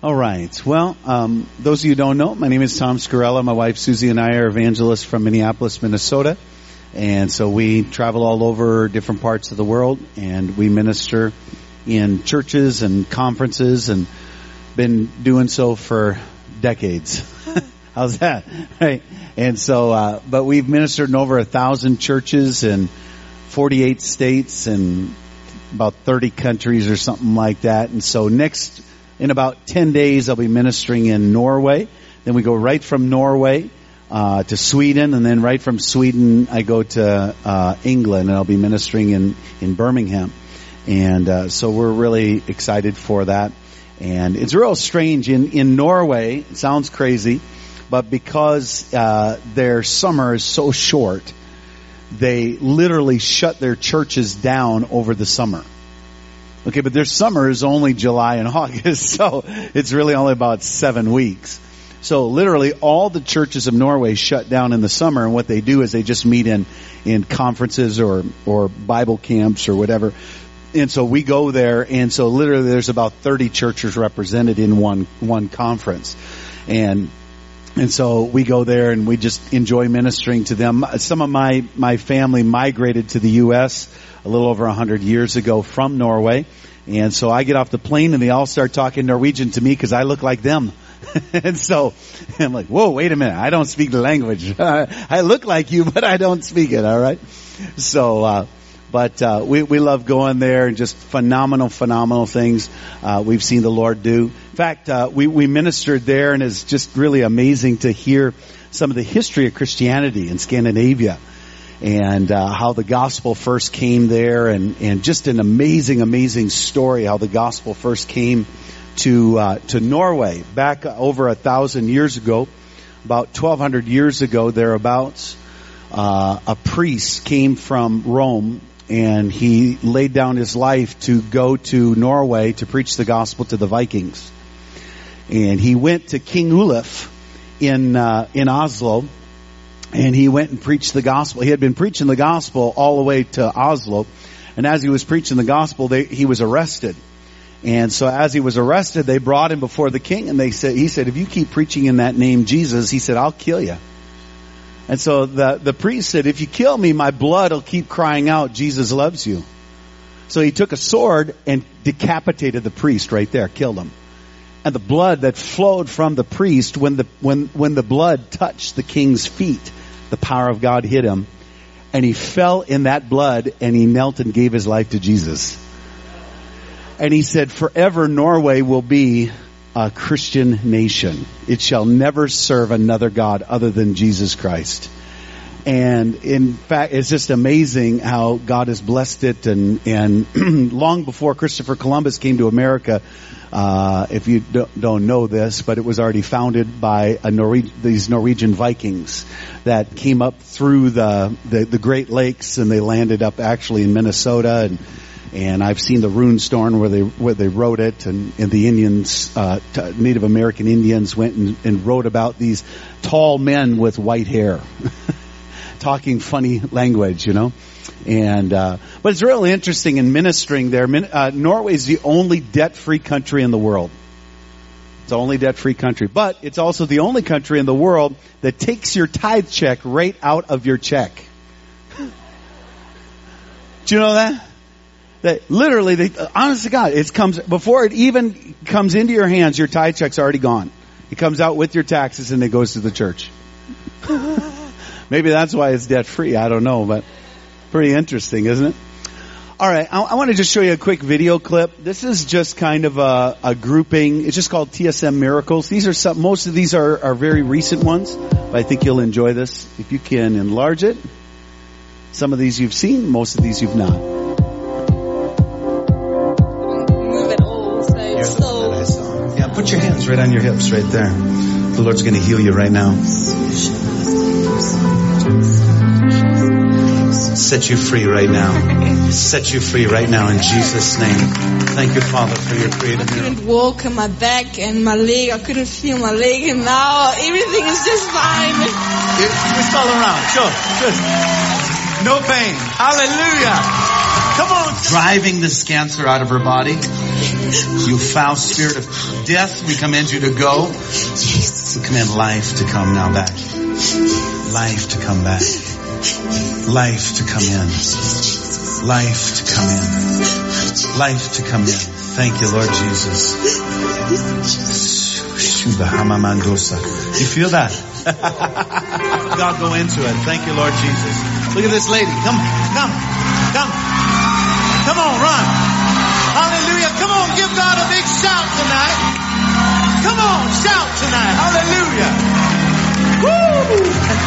All right. Well, those of you who don't know, my name is Tom Scarella. My wife Susie and I are evangelists from Minneapolis, Minnesota. And so we travel all over different parts of the world, and we minister in churches and conferences, and been doing so for decades. How's that? Right. And so, but we've ministered in over 1,000 churches in 48 states and about 30 countries or something like that. And so in about 10 days, I'll be ministering in Norway. Then we go right from Norway to Sweden, and then right from Sweden, I go to England, and I'll be ministering in Birmingham. And so we're really excited for that. And it's real strange. In Norway, it sounds crazy, but because their summer is so short, they literally shut their churches down over the summer. Okay, but their summer is only July and August, so it's really only about 7 weeks. So literally all the churches of Norway shut down in the summer, and what they do is they just meet in conferences or Bible camps or whatever. And so we go there, and so literally there's about 30 churches represented in one conference. And so we go there and we just enjoy ministering to them. Some of my family migrated to the U.S. a little over 100 years ago from Norway. And so I get off the plane and they all start talking Norwegian to me because I look like them. And so I'm like, whoa, wait a minute. I don't speak the language. I look like you, but I don't speak it. All right. So, but we love going there, and just phenomenal things we've seen the Lord do. In fact, we ministered there, and it's just really amazing to hear some of the history of Christianity in Scandinavia, and how the gospel first came there, and just an amazing story how the gospel first came to Norway back over 1,000 years ago. About 1,200 years ago, thereabouts, a priest came from Rome, and he laid down his life to go to Norway to preach the gospel to the Vikings. And he went to King Olaf in Oslo, and he went and preached the gospel. He had been preaching the gospel all the way to Oslo, and as he was preaching the gospel, he was arrested. And so as he was arrested, they brought him before the king, and he said, if you keep preaching in that name Jesus, he said, I'll kill you. And so the priest said, if you kill me, my blood will keep crying out, Jesus loves you. So he took a sword and decapitated the priest right there, killed him. And the blood that flowed from the priest, when the blood touched the king's feet, the power of God hit him. And he fell in that blood, and he knelt and gave his life to Jesus. And he said, forever Norway will be a Christian nation. It shall never serve another God other than Jesus Christ. And in fact, it's just amazing how God has blessed it. And long before Christopher Columbus came to America, if you don't know this, but it was already founded by these Norwegian Vikings that came up through the Great Lakes, and they landed up actually in Minnesota. And I've seen the rune stone where they wrote it, and the Indians, Native American Indians, went and wrote about these tall men with white hair, talking funny language, And but it's really interesting in ministering there. Norway is the only debt-free country in the world. It's the only debt-free country, but it's also the only country in the world that takes your tithe check right out of your check. Do you know that? That literally, honest to God, it comes before it even comes into your hands. Your tithe check's already gone. It comes out with your taxes, and it goes to the church. Maybe that's why it's debt free. I don't know, but pretty interesting, isn't it? All right, I want to just show you a quick video clip. This is just kind of a grouping. It's just called TSM Miracles. Most of these are very recent ones, but I think you'll enjoy this if you can enlarge it. Some of these you've seen, most of these you've not. Put your hands right on your hips right there. The Lord's going to heal you right now. Set you free right now. Set you free right now in Jesus' name. Thank you, Father, for your creative miracle. I couldn't walk on my back and my leg. I couldn't feel my leg, and now everything is just fine. Twist all around. Sure. Just no pain. Hallelujah. Come on. Driving this cancer out of her body. You foul spirit of death, we command you to go. We command life to come now back. Life to come back. Life to come in. Life to come in. Life to come in. Thank you, Lord Jesus. You feel that? God, go into it. Thank you, Lord Jesus. Look at this lady. Come. Come on, run. Hallelujah. Come on, give God a big shout tonight. Come on, shout tonight. Hallelujah. Woo!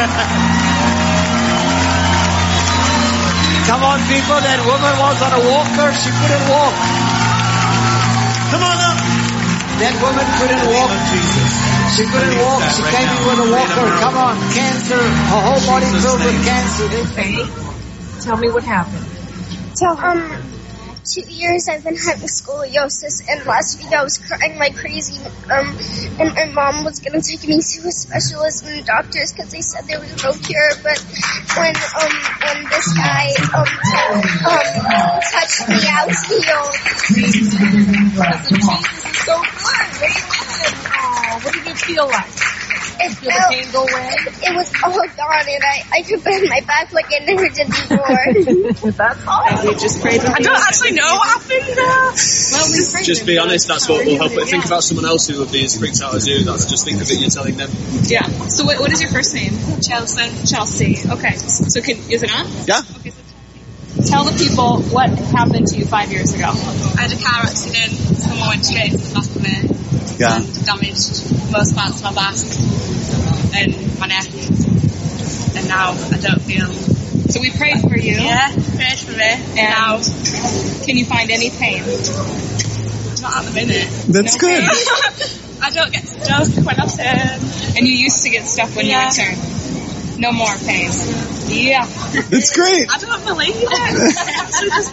Come on, people. That woman was on a walker. She couldn't walk. Come on up. That woman couldn't walk. She couldn't walk. She came in with a walker. Come on. Cancer. Her whole body filled with cancer. Tell me what happened. So, 2 years I've been having scoliosis, and last week I was crying like crazy, and my mom was gonna take me to a specialist and doctors because they said there was no cure, but when this guy, touched me, I was healed. Jesus is so good. What did it feel like? It Did the pain go away? It was all gone, and I could bend my back like I never did before. That's awesome. We just prayed. I don't actually know what happened. Well, we prayed. Just be honest, that's what will help it. Think about someone else who would be as freaked out as you. Just think of it, you're telling them. Yeah. So what is your first name? Chelsea. Okay. So is it on? Yeah. Okay, so tell the people what happened to you 5 years ago. I had a car accident. Someone went straight into the back of me. Yeah. And damaged most parts of my back and my neck. And now I don't feel. So we prayed for you. Yeah, prayed for me. And now, can you find any pain? not at the minute. That's No good. pain? I don't get stuff when I turn. And you used to get stuff when Yeah. you would turn. No more pain. Yeah. That's great. I don't believe it. It actually just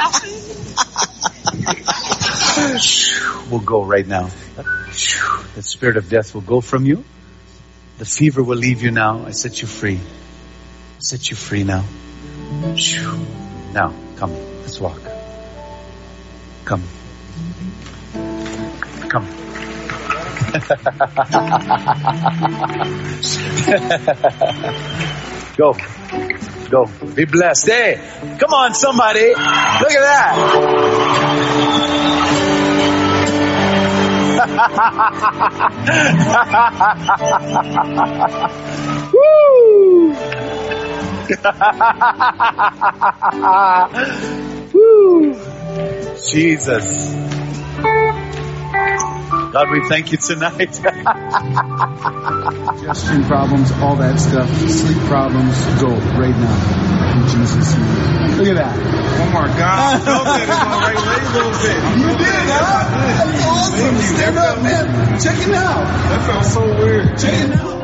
happened. Will go right now. The spirit of death will go from you. The fever will leave you now. I set you free. Set you free now. Now, come. Let's walk. Come. Come. Go. Go. Be blessed. Hey, come on, somebody. Look at that. Woo! Woo! Jesus. God, we thank you tonight. Digestion problems, all that stuff, sleep problems, go right now. In Jesus' name. Look at that. One more. God, a little bit. You did, huh? That's awesome. Stand up, man. Check it out. That felt so weird. Check it out.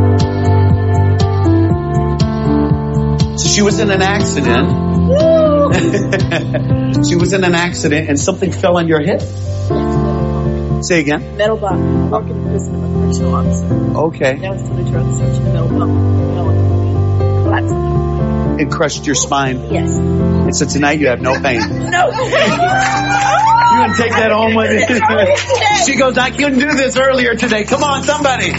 She was in an accident. She was in an accident and something fell on your hip? Say again? Metal bump. Working in prison, I'm a correctional officer. Okay. Now it's under drug search and a metal bump. Collapsed. It crushed your spine? Yes. And so tonight you have no pain? No. You want to take that home with you? She goes, I couldn't do this earlier today. Come on, somebody.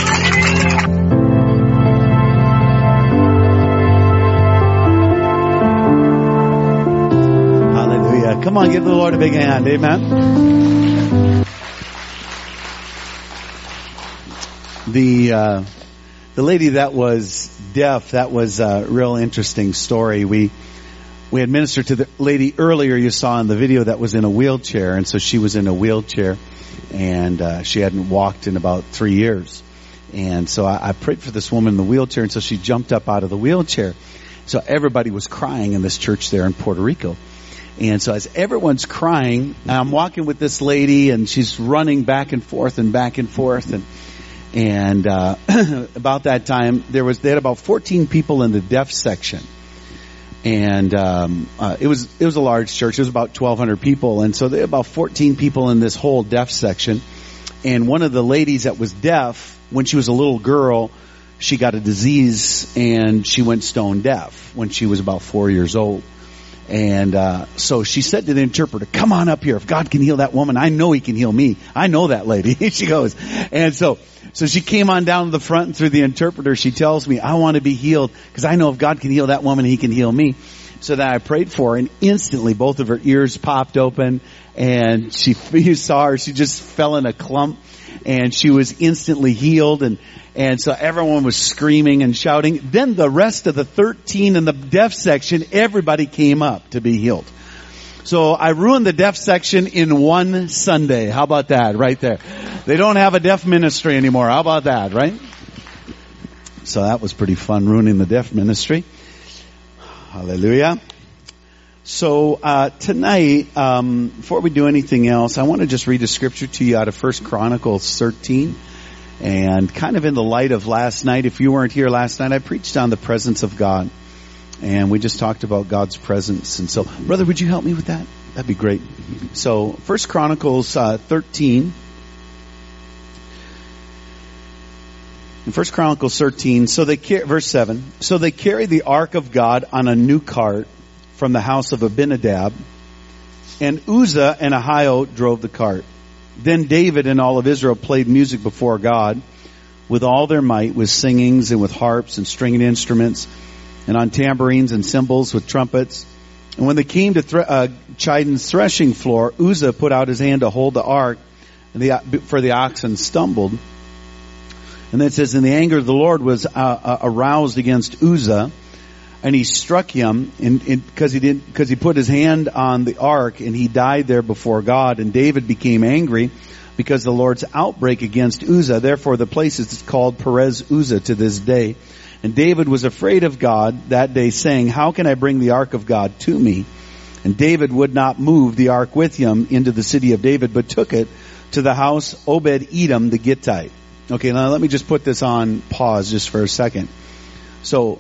Hallelujah. Come on, give the Lord a big hand. Amen. The lady that was deaf, that was a real interesting story. We had ministered to the lady earlier you saw in the video that was in a wheelchair, and so she was in a wheelchair, and she hadn't walked in about 3 years. And so I prayed for this woman in the wheelchair, and so she jumped up out of the wheelchair. So everybody was crying in this church there in Puerto Rico. And so as everyone's crying, I'm walking with this lady, and she's running back and forth and back and forth, and about that time, they had about 14 people in the deaf section. And it was a large church. It was about 1,200 people. And so there were about 14 people in this whole deaf section. And one of the ladies that was deaf, when she was a little girl, she got a disease and she went stone deaf when she was about 4 years old. And so she said to the interpreter, come on up here. If God can heal that woman, I know he can heal me. I know that lady. She goes. And so she came on down to the front, and through the interpreter, she tells me, I want to be healed because I know if God can heal that woman, he can heal me. So then I prayed for her, and instantly both of her ears popped open, and you saw her, she just fell in a clump, and she was instantly healed, and so everyone was screaming and shouting. Then the rest of the 13 in the deaf section, everybody came up to be healed. So I ruined the deaf section in one Sunday. How about that right there? They don't have a deaf ministry anymore. How about that, right? So that was pretty fun, ruining the deaf ministry. Hallelujah. So tonight, before we do anything else, I want to just read a scripture to you out of 1 Chronicles 13. And kind of in the light of last night, if you weren't here last night, I preached on the presence of God. And we just talked about God's presence. And so, brother, would you help me with that? That'd be great. So, 1 Chronicles 13. In 1 Chronicles 13, verse 7. So they carried the ark of God on a new cart from the house of Abinadab. And Uzzah and Ahio drove the cart. Then David and all of Israel played music before God with all their might, with singings and with harps and stringed instruments, and on tambourines and cymbals with trumpets. And when they came to Chidon's threshing floor, Uzzah put out his hand to hold the ark, for the oxen stumbled. And then it says, and the anger of the Lord was aroused against Uzzah, and he struck him because he put his hand on the ark, and he died there before God. And David became angry because the Lord's outbreak against Uzzah. Therefore the place is called Perez Uzzah to this day. And David was afraid of God that day, saying, how can I bring the ark of God to me? And David would not move the ark with him into the city of David, but took it to the house Obed-Edom the Gittite. Okay, now let me just put this on pause just for a second. So,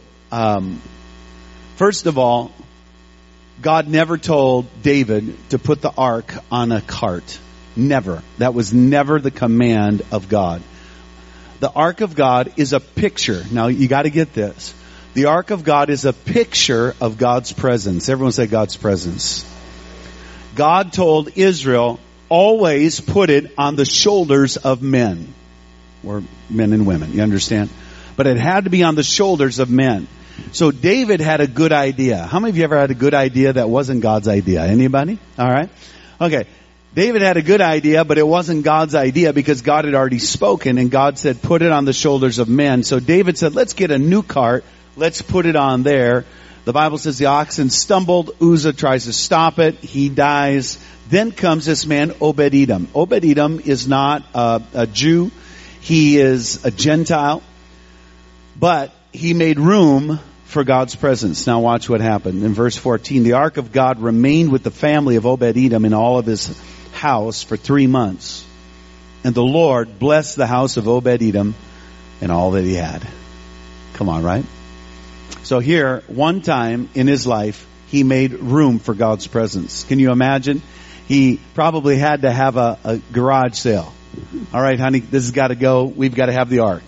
first of all, God never told David to put the ark on a cart. Never. That was never the command of God. The ark of God is a picture. Now, you got to get this. The ark of God is a picture of God's presence. Everyone say God's presence. God told Israel, always put it on the shoulders of men. Or men and women, you understand? But it had to be on the shoulders of men. So David had a good idea. How many of you ever had a good idea that wasn't God's idea? Anybody? All right. Okay. David had a good idea, but it wasn't God's idea because God had already spoken, and God said, put it on the shoulders of men. So David said, let's get a new cart. Let's put it on there. The Bible says the oxen stumbled. Uzzah tries to stop it. He dies. Then comes this man, Obed-Edom. Obed-Edom is not a Jew. He is a Gentile. But he made room for God's presence. Now watch what happened. In verse 14, the ark of God remained with the family of Obed-Edom in all of his house for 3 months. And the Lord blessed the house of Obed-Edom and all that he had. Come on, right? So here, one time in his life, he made room for God's presence. Can you imagine? He probably had to have a garage sale. All right, honey, this has got to go. We've got to have the ark.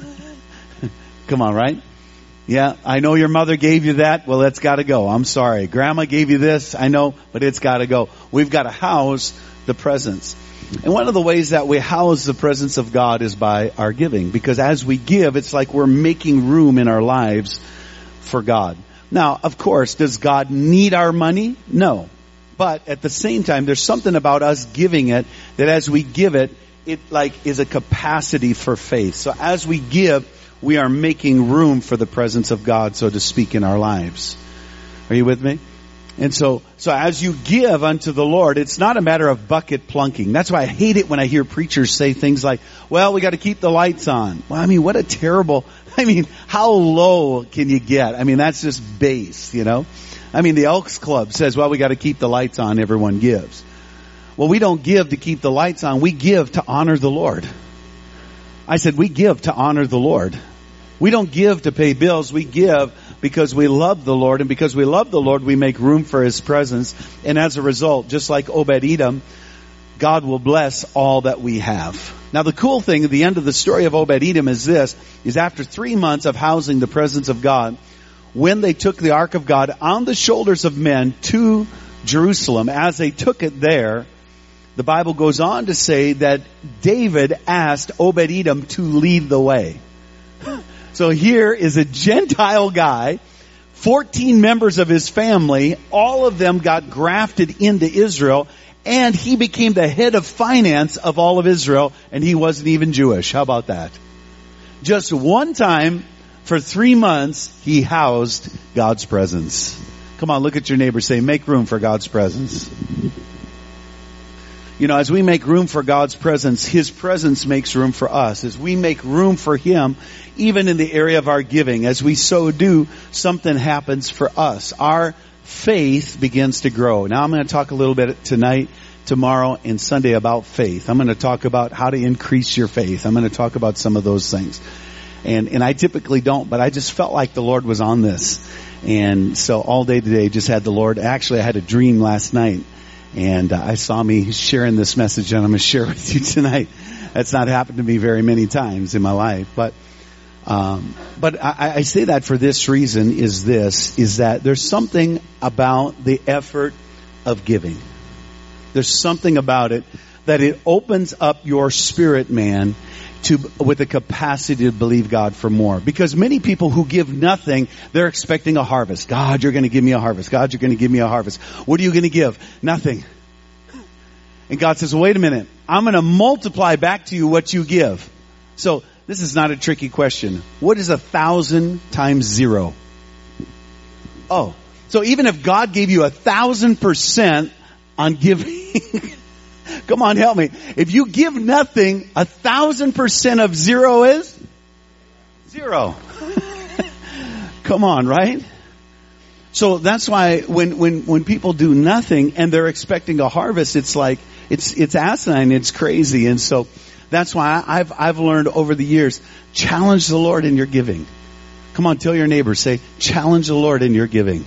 Come on, right? Yeah, I know your mother gave you that. Well, it's got to go. I'm sorry. Grandma gave you this. I know, but it's got to go. We've got to house the presence. And one of the ways that we house the presence of God is by our giving. Because as we give, it's like we're making room in our lives for God. Now, of course, does God need our money? No. But at the same time, there's something about us giving it that as we give it, it like is a capacity for faith. So as we give, we are making room for the presence of God, so to speak, in our lives. Are you with me? And so as you give unto the Lord, it's not a matter of bucket plunking. That's why I hate it when I hear preachers say things like, well, we got to keep the lights on. Well, I mean, what a terrible, how low can you get? I mean, that's just base, you know? I mean, the Elks Club says, well, we got to keep the lights on, everyone gives. Well, we don't give to keep the lights on. We give to honor the Lord. I said, we give to honor the Lord. We don't give to pay bills. We give because we love the Lord. And because we love the Lord, we make room for His presence. And as a result, just like Obed-Edom, God will bless all that we have. Now, the cool thing at the end of the story of Obed-Edom is this, is after 3 months of housing the presence of God, when they took the ark of God on the shoulders of men to Jerusalem, as they took it there, the Bible goes on to say that David asked Obed-Edom to lead the way. So here is a Gentile guy, 14 members of his family, all of them got grafted into Israel, and he became the head of finance of all of Israel, and he wasn't even Jewish. How about that? Just one time for 3 months, he housed God's presence. Come on, look at your neighbor, say, make room for God's presence. You know, as we make room for God's presence, His presence makes room for us. As we make room for Him, even in the area of our giving, as we so do, something happens for us. Our faith begins to grow. Now I'm going to talk a little bit tonight, tomorrow, and Sunday about faith. I'm going to talk about how to increase your faith. I'm going to talk about some of those things. And I typically don't, but I just felt like the Lord was on this. And so all day today, just had the Lord. Actually, I had a dream last night. And I saw me sharing this message, and I'm going to share with you tonight. That's not happened to me very many times in my life. But I say that for this reason, is that there's something about the effort of giving. There's something about it that it opens up your spirit, man, with the capacity to believe God for more. Because many people who give nothing, they're expecting a harvest. God, you're going to give me a harvest. God, you're going to give me a harvest. What are you going to give? Nothing. And God says, well, wait a minute. I'm going to multiply back to you what you give. So this is not a tricky question. What is 1,000 times 0? Oh, so even if God gave you 1,000% on giving, come on, help me. If you give nothing, 1,000% of 0 is 0. Come on, right? So that's why when people do nothing and they're expecting a harvest, it's like it's asinine, it's crazy. And so that's why I've learned over the years, challenge the Lord in your giving. Come on, tell your neighbor, say, challenge the Lord in your giving.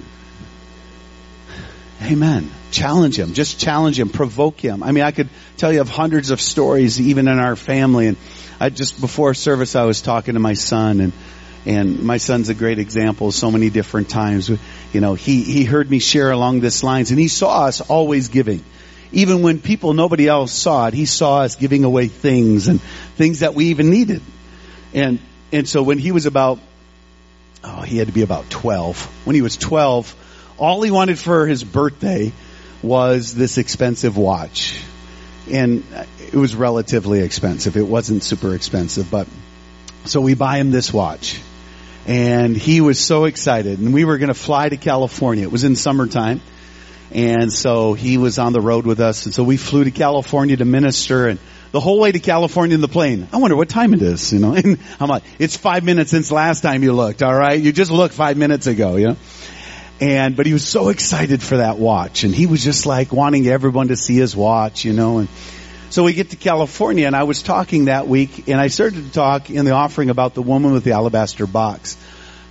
Amen. Challenge Him. Just challenge Him. Provoke Him. I mean, I could tell you of hundreds of stories even in our family. And before service, I was talking to my son, and my son's a great example so many different times. You know, he heard me share along this lines, and he saw us always giving. Even when nobody else saw it, he saw us giving away things and things that we even needed. And so when he was he had to be about 12. When he was 12, all he wanted for his birthday was this expensive watch. And it was relatively expensive. It wasn't super expensive, but so we buy him this watch. And he was so excited. And we were going to fly to California. It was in summertime. And so he was on the road with us. And so we flew to California to minister. And the whole way to California in the plane, I wonder what time it is, you know. And I'm like, it's 5 minutes since last time you looked, all right? You just looked 5 minutes ago, you know. But he was so excited for that watch. And he was just like wanting everyone to see his watch, you know. And so we get to California, and I was talking that week, and I started to talk in the offering about the woman with the alabaster box.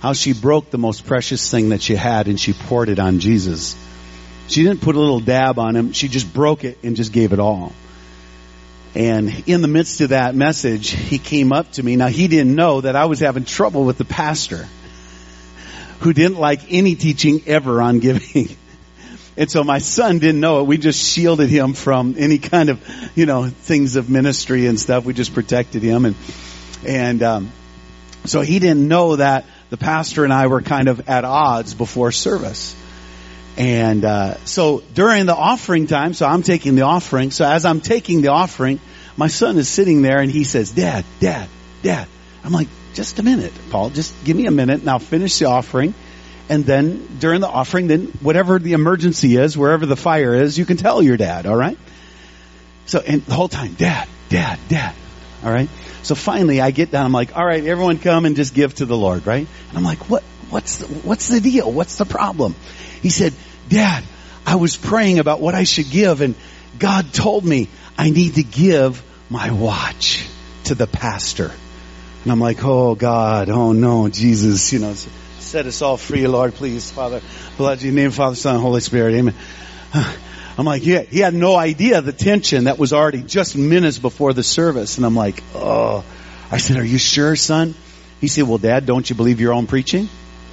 how she broke the most precious thing that she had and she poured it on Jesus. She didn't put a little dab on him. She just broke it and just gave it all. And in the midst of that message, he came up to me. Now, he didn't know that I was having trouble with the pastor who didn't like any teaching ever on giving. And so my son didn't know it. We just shielded him from any kind of, things of ministry and stuff. We just protected him. And so he didn't know that the pastor and I were kind of at odds before service. And so during the offering time, so I'm taking the offering. So as I'm taking the offering, my son is sitting there and he says, Dad. I'm like, just a minute, Paul. Just give me a minute and I'll finish the offering. And then during the offering, then whatever the emergency is, wherever the fire is, you can tell your dad, all right? So, and the whole time, Dad. All right? So finally I get down. I'm like, all right, everyone come and just give to the Lord, right? And I'm like, what's the deal? What's the problem? He said, Dad, I was praying about what I should give, and God told me I need to give my watch to the pastor. And I'm like, oh God, oh no, Jesus, set us all free, Lord, please, Father. Bless your name, Father, Son, Holy Spirit, amen. I'm like, yeah, he had no idea the tension that was already just minutes before the service. And I'm like, oh. I said, are you sure, son? He said, well, Dad, don't you believe your own preaching?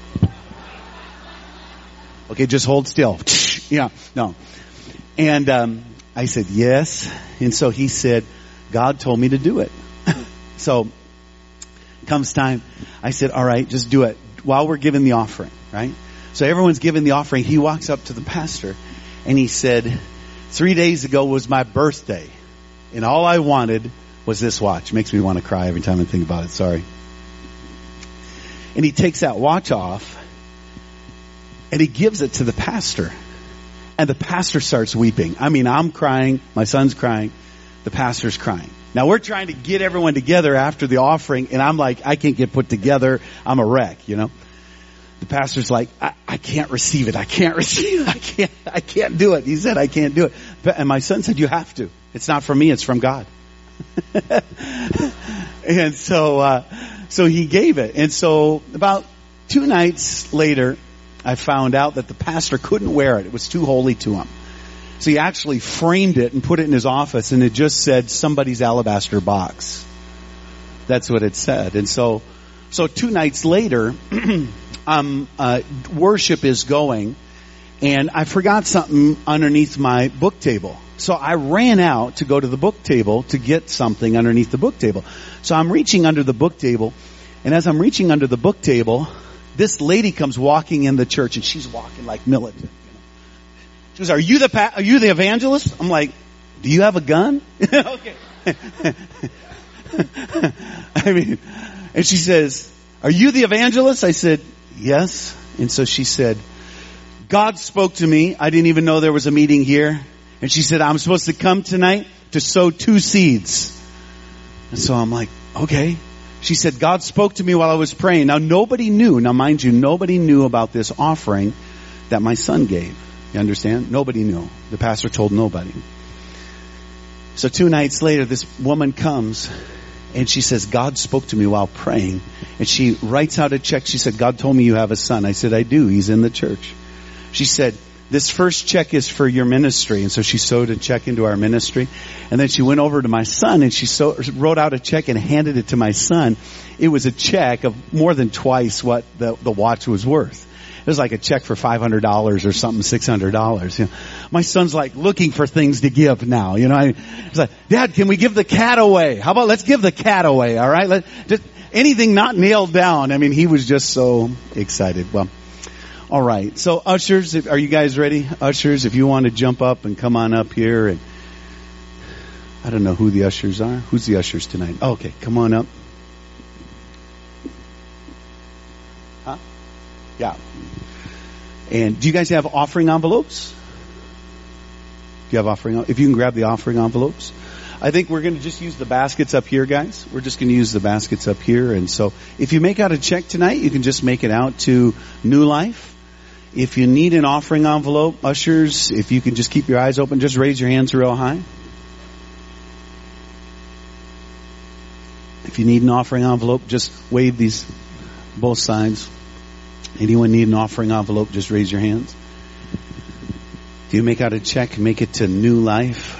Okay, just hold still. Yeah, no. And I said, yes. And so he said, God told me to do it. So comes time. I said, all right, just do it while we're giving the offering, right? So everyone's giving the offering. He walks up to the pastor and he said, 3 days ago was my birthday. And all I wanted was this watch. Makes me want to cry every time I think about it. Sorry. And he takes that watch off and he gives it to the pastor. And the pastor starts weeping. I mean, I'm crying. My son's crying. The pastor's crying. Now we're trying to get everyone together after the offering. And I'm like, I can't get put together. I'm a wreck, The pastor's like, I can't receive it. I can't receive it. I can't do it. He said, I can't do it. And my son said, you have to. It's not from me. It's from God. And so he gave it. And so about 2 nights later, I found out that the pastor couldn't wear it. It was too holy to him. So he actually framed it and put it in his office, and it just said somebody's alabaster box. That's what it said. And so 2 nights later, worship is going, and I forgot something underneath my book table. So I ran out to go to the book table to get something underneath the book table. So I'm reaching under the book table, and as I'm reaching under the book table, this lady comes walking in the church, and she's walking like militant. She goes, are you the evangelist? I'm like, do you have a gun? Okay. And she says, are you the evangelist? I said, yes. And so she said, God spoke to me. I didn't even know there was a meeting here. And she said, I'm supposed to come tonight to sow 2 seeds. And so I'm like, okay. She said, God spoke to me while I was praying. Now nobody knew. Now mind you, nobody knew about this offering that my son gave. You understand? Nobody knew. The pastor told nobody. So 2 nights later, this woman comes and she says, God spoke to me while praying. And she writes out a check. She said, God told me you have a son. I said, I do. He's in the church. She said, this first check is for your ministry. And so she sewed a check into our ministry. And then she went over to my son and she wrote out a check and handed it to my son. It was a check of more than twice what the watch was worth. It was like a check for $500 or something, $600. My son's like looking for things to give now. He's like, Dad, can we give the cat away? How about let's give the cat away? All right. Just anything not nailed down. I mean, he was just so excited. Well, all right. So ushers, are you guys ready? Ushers, if you want to jump up and come on up here. And I don't know who the ushers are. Who's the ushers tonight? Oh, okay. Come on up. Huh? Yeah. And do you guys have offering envelopes? Do you have offering? If you can grab the offering envelopes. I think we're going to just use the baskets up here, guys. We're just going to use the baskets up here. And so if you make out a check tonight, you can just make it out to New Life. If you need an offering envelope, ushers, if you can just keep your eyes open, just raise your hands real high. If you need an offering envelope, just wave these both sides. Anyone need an offering envelope? Just raise your hands. Do you make out a check? Make it to New Life.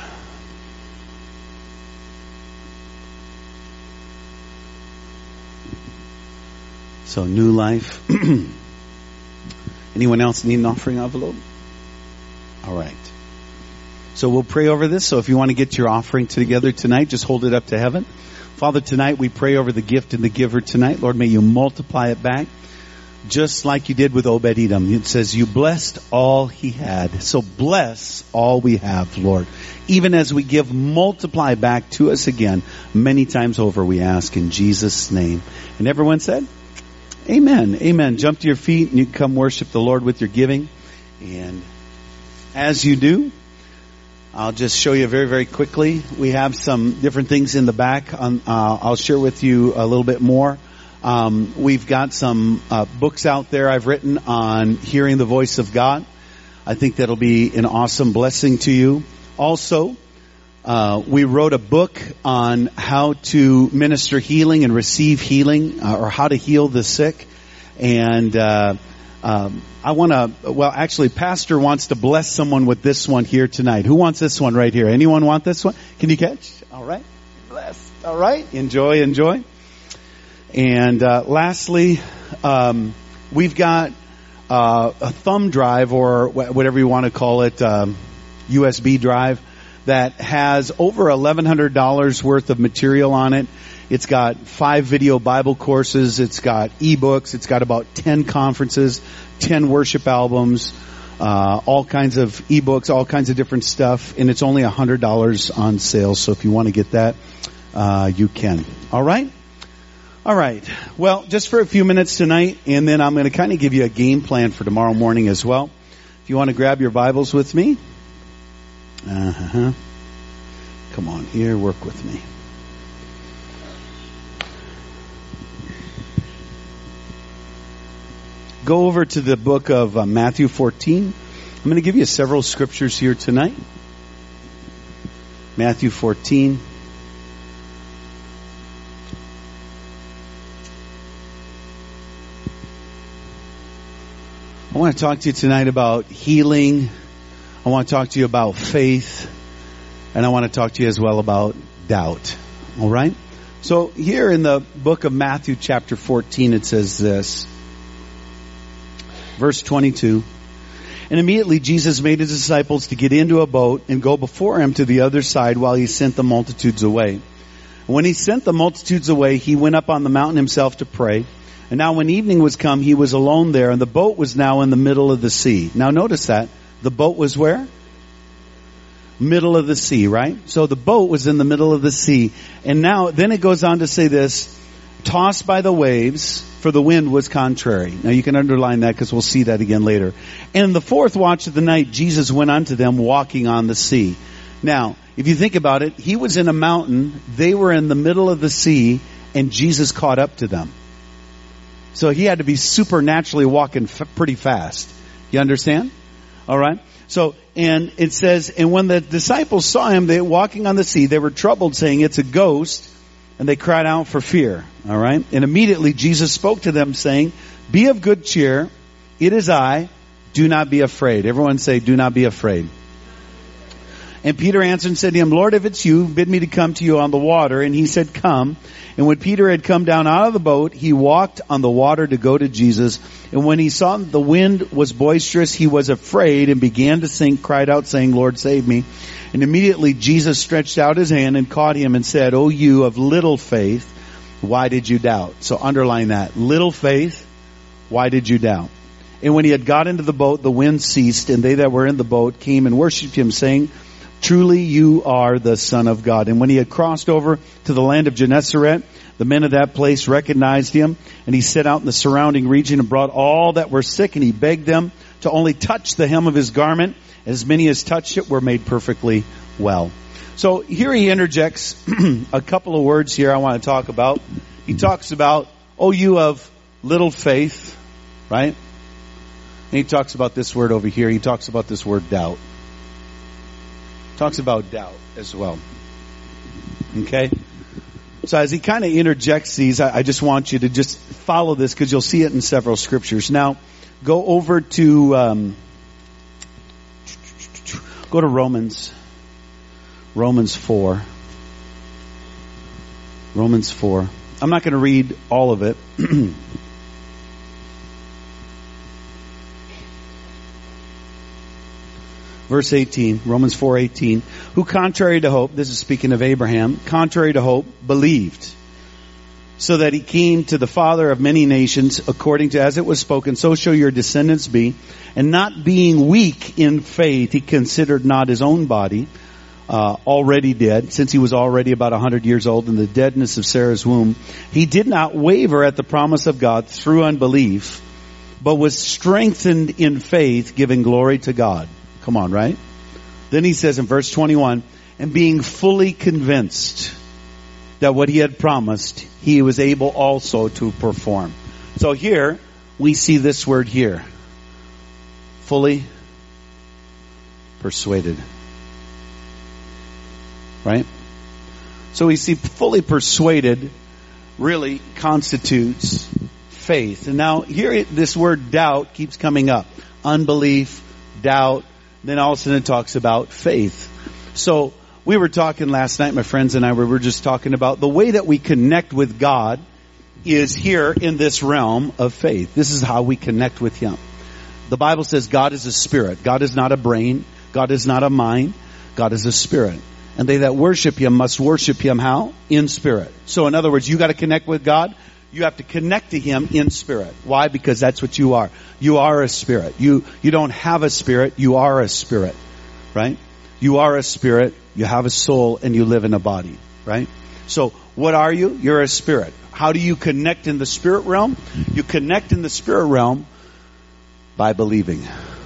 So New Life. Anyone else need an offering envelope? All right. So we'll pray over this. So if you want to get your offering together tonight, just hold it up to heaven. Father, tonight we pray over the gift and the giver tonight. Lord, may you multiply it back just like you did with Obed-Edom. It says you blessed all he had. So bless all we have, Lord. Even as we give, multiply back to us again. Many times over we ask in Jesus' name. And everyone said, amen. Amen. Jump to your feet and you can come worship the Lord with your giving. And as you do, I'll just show you very, very quickly. We have some different things in the back. I'll share with you a little bit more. We've got some books out there I've written on hearing the voice of God. I think that'll be an awesome blessing to you. Also, we wrote a book on how to minister healing and receive healing, or how to heal the sick. And actually, Pastor wants to bless someone with this one here tonight. Who wants this one right here? Anyone want this one? Can you catch? All right. Blessed. All right. Enjoy. And lastly, we've got a thumb drive, or whatever you want to call it, USB drive, that has over $1,100 worth of material on it. It's got 5 video Bible courses. It's got ebooks. It's got about 10 conferences, 10 worship albums, all kinds of ebooks, all kinds of different stuff. And it's only $100 on sale. So if you want to get that, you can. All right. All right. Well, just for a few minutes tonight, and then I'm going to kind of give you a game plan for tomorrow morning as well. If you want to grab your Bibles with me. Come on here, work with me. Go over to the book of Matthew 14. I'm going to give you several scriptures here tonight. Matthew 14. I want to talk to you tonight about healing. I want to talk to you about faith. And I want to talk to you as well about doubt. All right? So here in the book of Matthew chapter 14, it says this. Verse 22. And immediately Jesus made his disciples to get into a boat and go before him to the other side while he sent the multitudes away. And when he sent the multitudes away, he went up on the mountain himself to pray. And now when evening was come, he was alone there, and the boat was now in the middle of the sea. Now notice that. The boat was where? Middle of the sea, right? So the boat was in the middle of the sea. And now, then it goes on to say this, tossed by the waves, for the wind was contrary. Now you can underline that because we'll see that again later. And in the 4th watch of the night, Jesus went unto them walking on the sea. Now, if you think about it, he was in a mountain, they were in the middle of the sea, and Jesus caught up to them. So he had to be supernaturally walking pretty fast. You understand? All right. So, and it says, and when the disciples saw him, they walking on the sea, they were troubled, saying, it's a ghost, and they cried out for fear. All right. And immediately Jesus spoke to them, saying, be of good cheer. It is I. Do not be afraid. Everyone say, do not be afraid. And Peter answered and said to him, Lord, if it's you, bid me to come to you on the water. And he said, come. And when Peter had come down out of the boat, he walked on the water to go to Jesus. And when he saw the wind was boisterous, he was afraid and began to sink, cried out, saying, Lord, save me. And immediately Jesus stretched out his hand and caught him and said, O you of little faith, why did you doubt? So underline that. Little faith, why did you doubt? And when he had got into the boat, the wind ceased, and they that were in the boat came and worshipped him, saying, truly you are the Son of God. And when he had crossed over to the land of Gennesaret, the men of that place recognized him, and he set out in the surrounding region and brought all that were sick, and he begged them to only touch the hem of his garment. As many as touched it were made perfectly well. So here he interjects a couple of words here I want to talk about. He talks about, oh, you of little faith, right? And he talks about this word over here. He talks about this word doubt. Talks about doubt as well. Okay? So as he kind of interjects these, I just want you to just follow this because you'll see it in several scriptures. Now, go over to, go to Romans 4. Romans 4. I'm not going to read all of it. Verse 18, Romans 4:18, who contrary to hope, this is speaking of Abraham, contrary to hope, believed, so that he came to the father of many nations, according to as it was spoken, so shall your descendants be. And not being weak in faith, he considered not his own body already dead, since he was already about 100 years old in the deadness of Sarah's womb. He did not waver at the promise of God through unbelief, but was strengthened in faith, giving glory to God. Come on, right? Then he says in verse 21, and being fully convinced that what he had promised, he was able also to perform. So here, we see this word here. Fully persuaded. Right? So we see fully persuaded really constitutes faith. And now here this word doubt keeps coming up. Unbelief, doubt. Then all of a sudden it talks about faith. So we were talking last night, my friends and I were just talking about the way that we connect with God is here in this realm of faith. This is how we connect with Him. The Bible says God is a spirit. God is not a brain. God is not a mind. God is a spirit. And they that worship Him must worship Him how? In spirit. So in other words, you got to connect with God. You have to connect to Him in spirit. Why? Because that's what you are. You are a spirit. You don't have a spirit. You are a spirit. Right? You are a spirit. You have a soul and you live in a body. Right? So what are you? You're a spirit. How do you connect in the spirit realm? You connect in the spirit realm by believing.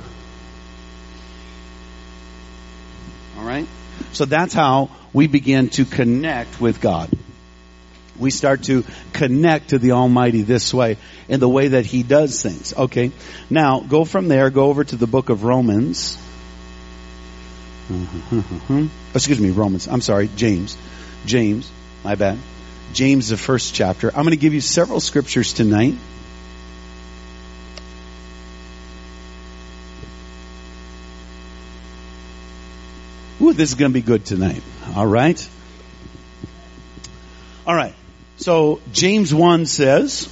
All right? So that's how we begin to connect with God. We start to connect to the Almighty this way, in the way that He does things. Okay. Now, go from there, go over to the book of Romans. Excuse me, Romans. I'm sorry, James. James, my bad. James, the first chapter. I'm going to give you several scriptures tonight. Ooh, this is going to be good tonight. All right. All right. So James 1 says,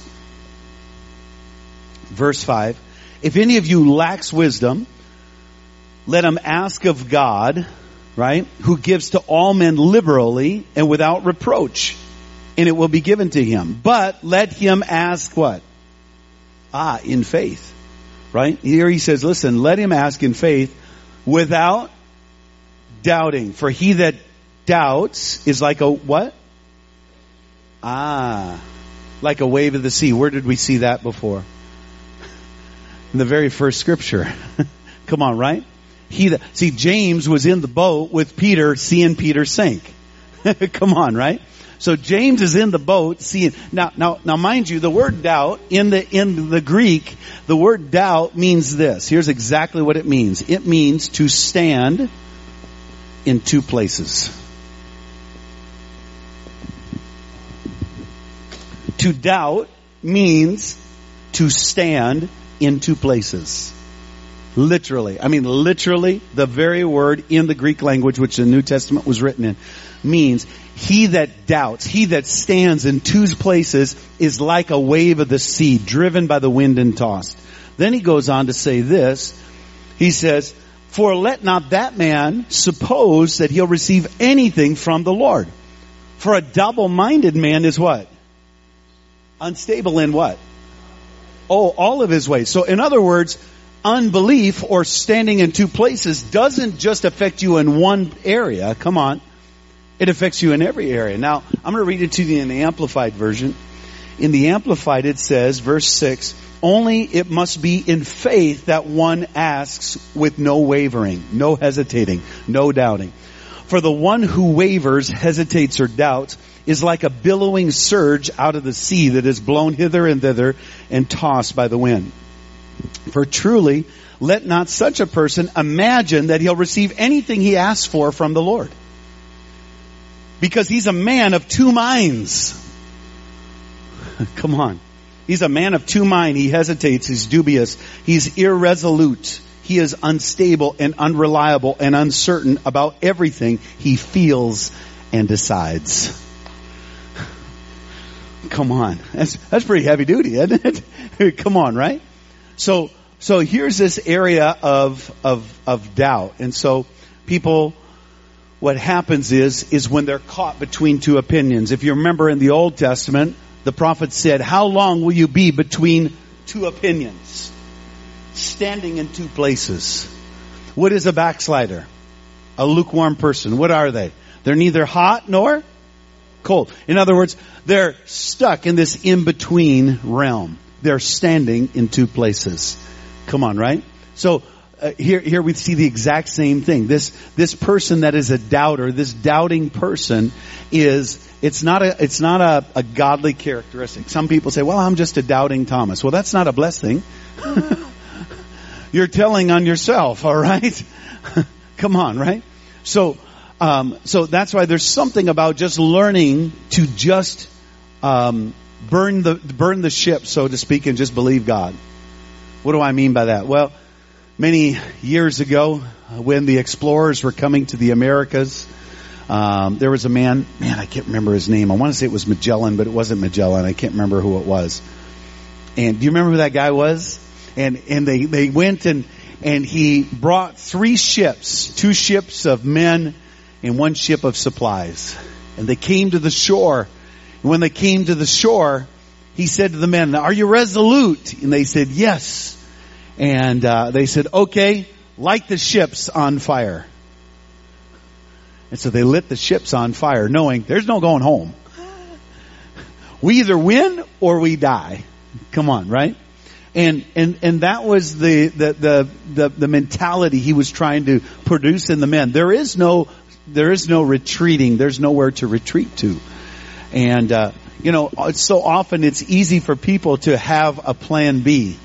verse 5, if any of you lacks wisdom, let him ask of God, right, who gives to all men liberally and without reproach, and it will be given to him. But let him ask what? In faith, right? Here he says, listen, let him ask in faith without doubting. For he that doubts is like a what? Like a wave of the sea. Where did we see that before? In the very first scripture. Come on, right? See, James was in the boat with Peter, seeing Peter sink. Come on, right? So James is in the boat, seeing. Now, mind you, the word doubt in the Greek, the word doubt means this. Here's exactly what it means. It means to stand in two places. To doubt means to stand in two places. Literally. I mean, literally, the very word in the Greek language, which the New Testament was written in, means he that doubts, he that stands in two places is like a wave of the sea, driven by the wind and tossed. Then he goes on to say this. He says, for let not that man suppose that he'll receive anything from the Lord. For a double-minded man is what? Unstable in what? All of his ways. So in other words, unbelief or standing in two places doesn't just affect you in one area. Come on. It affects you in every area. Now, I'm going to read it to you in the Amplified version. In the Amplified it says, verse 6, only it must be in faith that one asks with no wavering, no hesitating, no doubting. For the one who wavers, hesitates, or doubts is like a billowing surge out of the sea that is blown hither and thither and tossed by the wind. For truly, let not such a person imagine that he'll receive anything he asks for from the Lord. Because he's a man of two minds. Come on. He's a man of two minds. He hesitates. He's dubious. He's irresolute. He is unstable and unreliable and uncertain about everything he feels and decides. Come on. That's pretty heavy duty, isn't it? Come on, right? So here's this area of doubt. And so people, what happens is when they're caught between two opinions. If you remember in the Old Testament, the prophet said, how long will you be between two opinions? Standing in two places. What is a backslider? A lukewarm person. What are they? They're neither hot nor cold. In other words, they're stuck in this in-between realm. They're standing in two places. Come on, right? So here we see the exact same thing. This person that is a doubter, this doubting person it's not a godly characteristic. Some people say, well, I'm just a doubting Thomas. Well, that's not a blessing. You're telling on yourself, all right? Come on, right? So that's why there's something about just learning to just burn the ship, so to speak, and just believe God. What do I mean by that? Well, many years ago, when the explorers were coming to the Americas, there was a man, I can't remember his name. I want to say it was Magellan, but it wasn't Magellan. I can't remember who it was. And do you remember who that guy was? And they went and he brought 3 ships, 2 ships of men and 1 ship of supplies. And they came to the shore. And when they came to the shore, he said to the men, are you resolute? And they said, yes. And they said, okay, light the ships on fire. And so they lit the ships on fire, knowing there's no going home. We either win or we die. Come on, right? And that was the mentality he was trying to produce in the men. There is no retreating. There's nowhere to retreat to. And so often it's easy for people to have a plan B.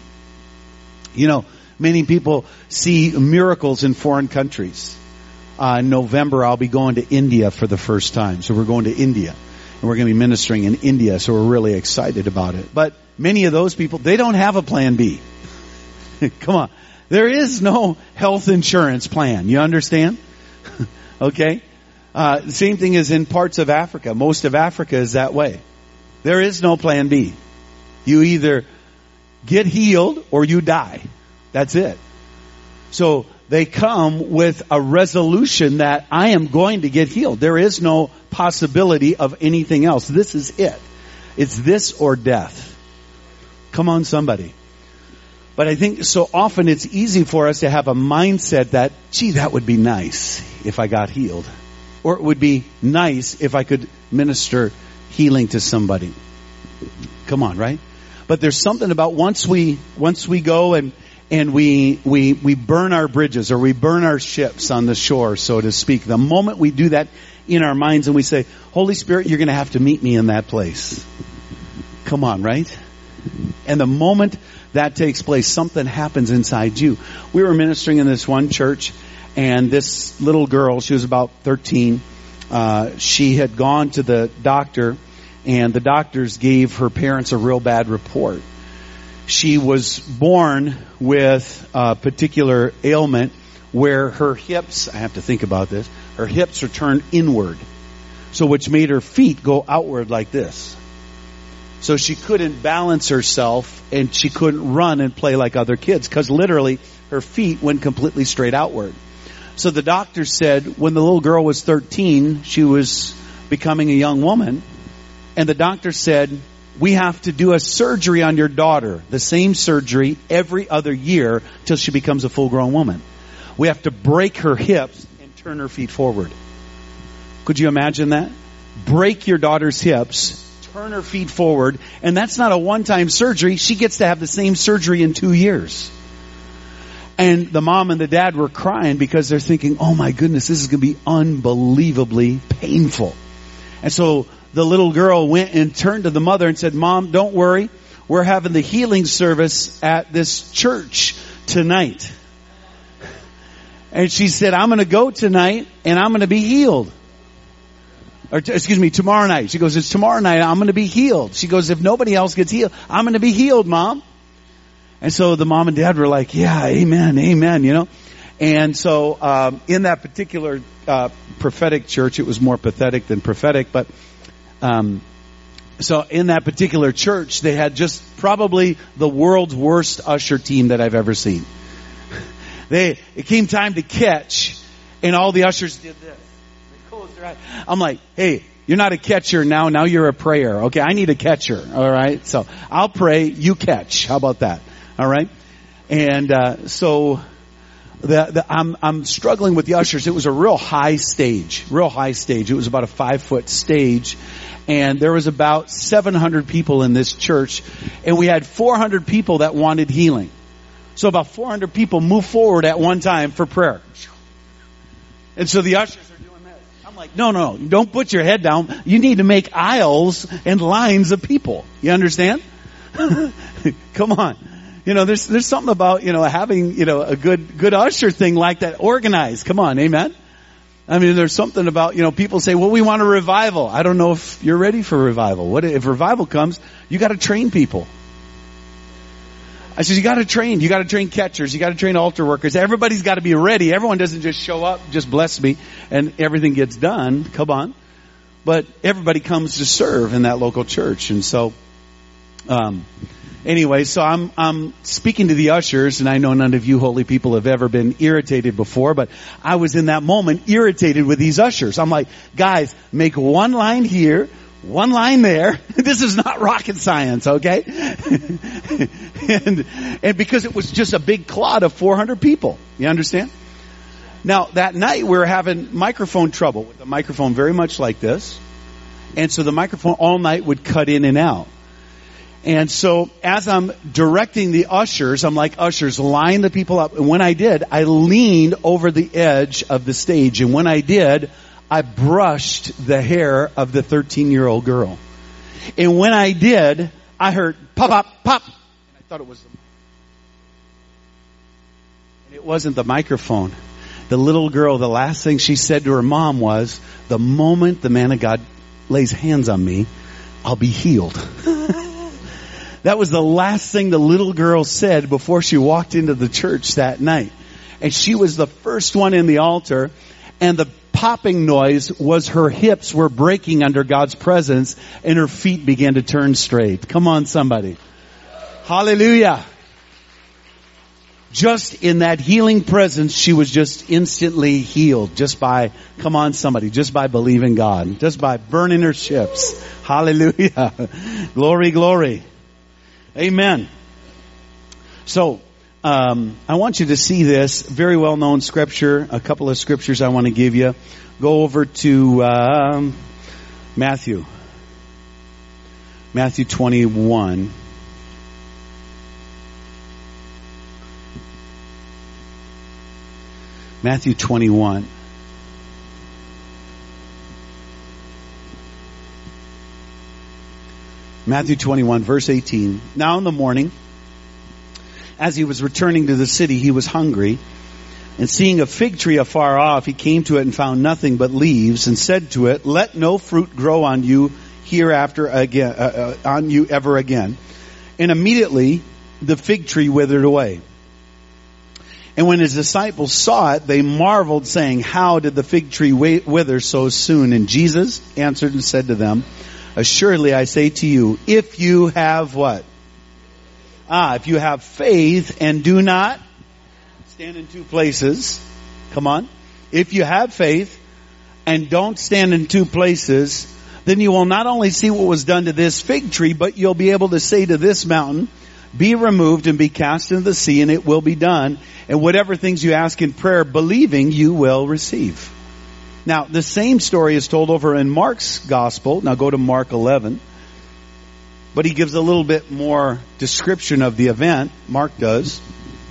Many people see miracles in foreign countries. In November, I'll be going to India for the first time. So we're going to India. And we're going to be ministering in India. So we're really excited about it. But many of those people, they don't have a plan B. Come on. There is no health insurance plan. You understand? Okay? Same thing is in parts of Africa. Most of Africa is that way. There is no plan B. You either get healed or you die. That's it. So they come with a resolution that I am going to get healed. There is no possibility of anything else. This is it. It's this or death. Come on, somebody. But I think so often it's easy for us to have a mindset that, gee, that would be nice if I got healed. Or it would be nice if I could minister healing to somebody. Come on, right? But there's something about once we go and we burn our bridges or we burn our ships on the shore, so to speak. The moment we do that in our minds and we say, Holy Spirit, you're going to have to meet me in that place. Come on, right? And the moment that takes place, something happens inside you. We were ministering in this one church, and this little girl, she was about 13, she had gone to the doctor, and the doctors gave her parents a real bad report. She was born with a particular ailment where her hips, I have to think about this, her hips are turned inward. So which made her feet go outward like this. So she couldn't balance herself and she couldn't run and play like other kids because literally her feet went completely straight outward. So the doctor said when the little girl was 13, she was becoming a young woman. And the doctor said, we have to do a surgery on your daughter, the same surgery every other year till she becomes a full-grown woman. We have to break her hips and turn her feet forward. Could you imagine that? Break your daughter's hips, turn her feet forward, and that's not a one-time surgery. She gets to have the same surgery in 2 years. And the mom and the dad were crying because they're thinking, oh my goodness, this is going to be unbelievably painful. And so the little girl went and turned to the mother and said, Mom, don't worry. We're having the healing service at this church tonight. And she said, I'm going to go tonight and I'm going to be healed. tomorrow night. She goes, it's tomorrow night. I'm going to be healed. She goes, if nobody else gets healed, I'm going to be healed, Mom. And so the mom and dad were like, yeah, amen, amen, you know. And so in that particular prophetic church, it was more pathetic than prophetic, but so in that particular church, they had just probably the world's worst usher team that I've ever seen. It came time to catch, and all the ushers did this. They closed their eyes. I'm like, hey, you're not a catcher now. Now you're a prayer. Okay, I need a catcher. All right, so I'll pray, you catch. How about that? All right, and so I'm struggling with the ushers. It was a real high stage. It was about a 5-foot stage, and there was about 700 people in this church, and we had 400 people that wanted healing. So about 400 people moved forward at one time for prayer. And so the ushers are doing this. I'm like, no, don't put your head down. You need to make aisles and lines of people. You understand? Come on. You know, there's something about, you know, having, you know, a good usher thing like that organized. Come on, amen? I mean, there's something about, you know, people say, well, we want a revival. I don't know if you're ready for revival. What if revival comes? You got to train people. I said, you got to train catchers. You got to train altar workers. Everybody's got to be ready. Everyone doesn't just show up, just bless me, and everything gets done. Come on. But everybody comes to serve in that local church. And so, anyway, so I'm speaking to the ushers, and I know none of you holy people have ever been irritated before, but I was in that moment irritated with these ushers. I'm like, guys, make one line here, one line there. This is not rocket science, okay? and because it was just a big clot of 400 people. You understand? Now, that night we were having microphone trouble with the microphone very much like this. And so the microphone all night would cut in and out. And so as I'm directing the ushers, I'm like, ushers, line the people up. And when I did, I leaned over the edge of the stage. And when I did, I brushed the hair of the 13-year-old girl. And when I did, I heard pop, pop, pop. And I thought it was and it wasn't the microphone. The little girl, the last thing she said to her mom was, the moment the man of God lays hands on me, I'll be healed. That was the last thing the little girl said before she walked into the church that night. And she was the first one in the altar, and the popping noise was her hips were breaking under God's presence, and her feet began to turn straight. Come on, somebody. Hallelujah. Just in that healing presence, she was just instantly healed. Just by, come on, somebody, just by believing God. Just by burning her ships. Hallelujah. Glory, glory. Amen. So, I want you to see this very well-known scripture. A couple of scriptures I want to give you. Go over to Matthew 21. Matthew 21. Matthew 21, verse 18. Now in the morning, as he was returning to the city, he was hungry. And seeing a fig tree afar off, he came to it and found nothing but leaves, and said to it, let no fruit grow on you hereafter again, on you ever again. And immediately the fig tree withered away. And when his disciples saw it, they marveled, saying, how did the fig tree wither so soon? And Jesus answered and said to them, assuredly I say to you, if you have what? If you have faith and do not stand in two places. Come on. If you have faith and don't stand in two places, then you will not only see what was done to this fig tree, but you'll be able to say to this mountain, be removed and be cast into the sea, and it will be done. And whatever things you ask in prayer, believing, you will receive. Now, the same story is told over in Mark's gospel. Now go to Mark 11. But he gives a little bit more description of the event. Mark does.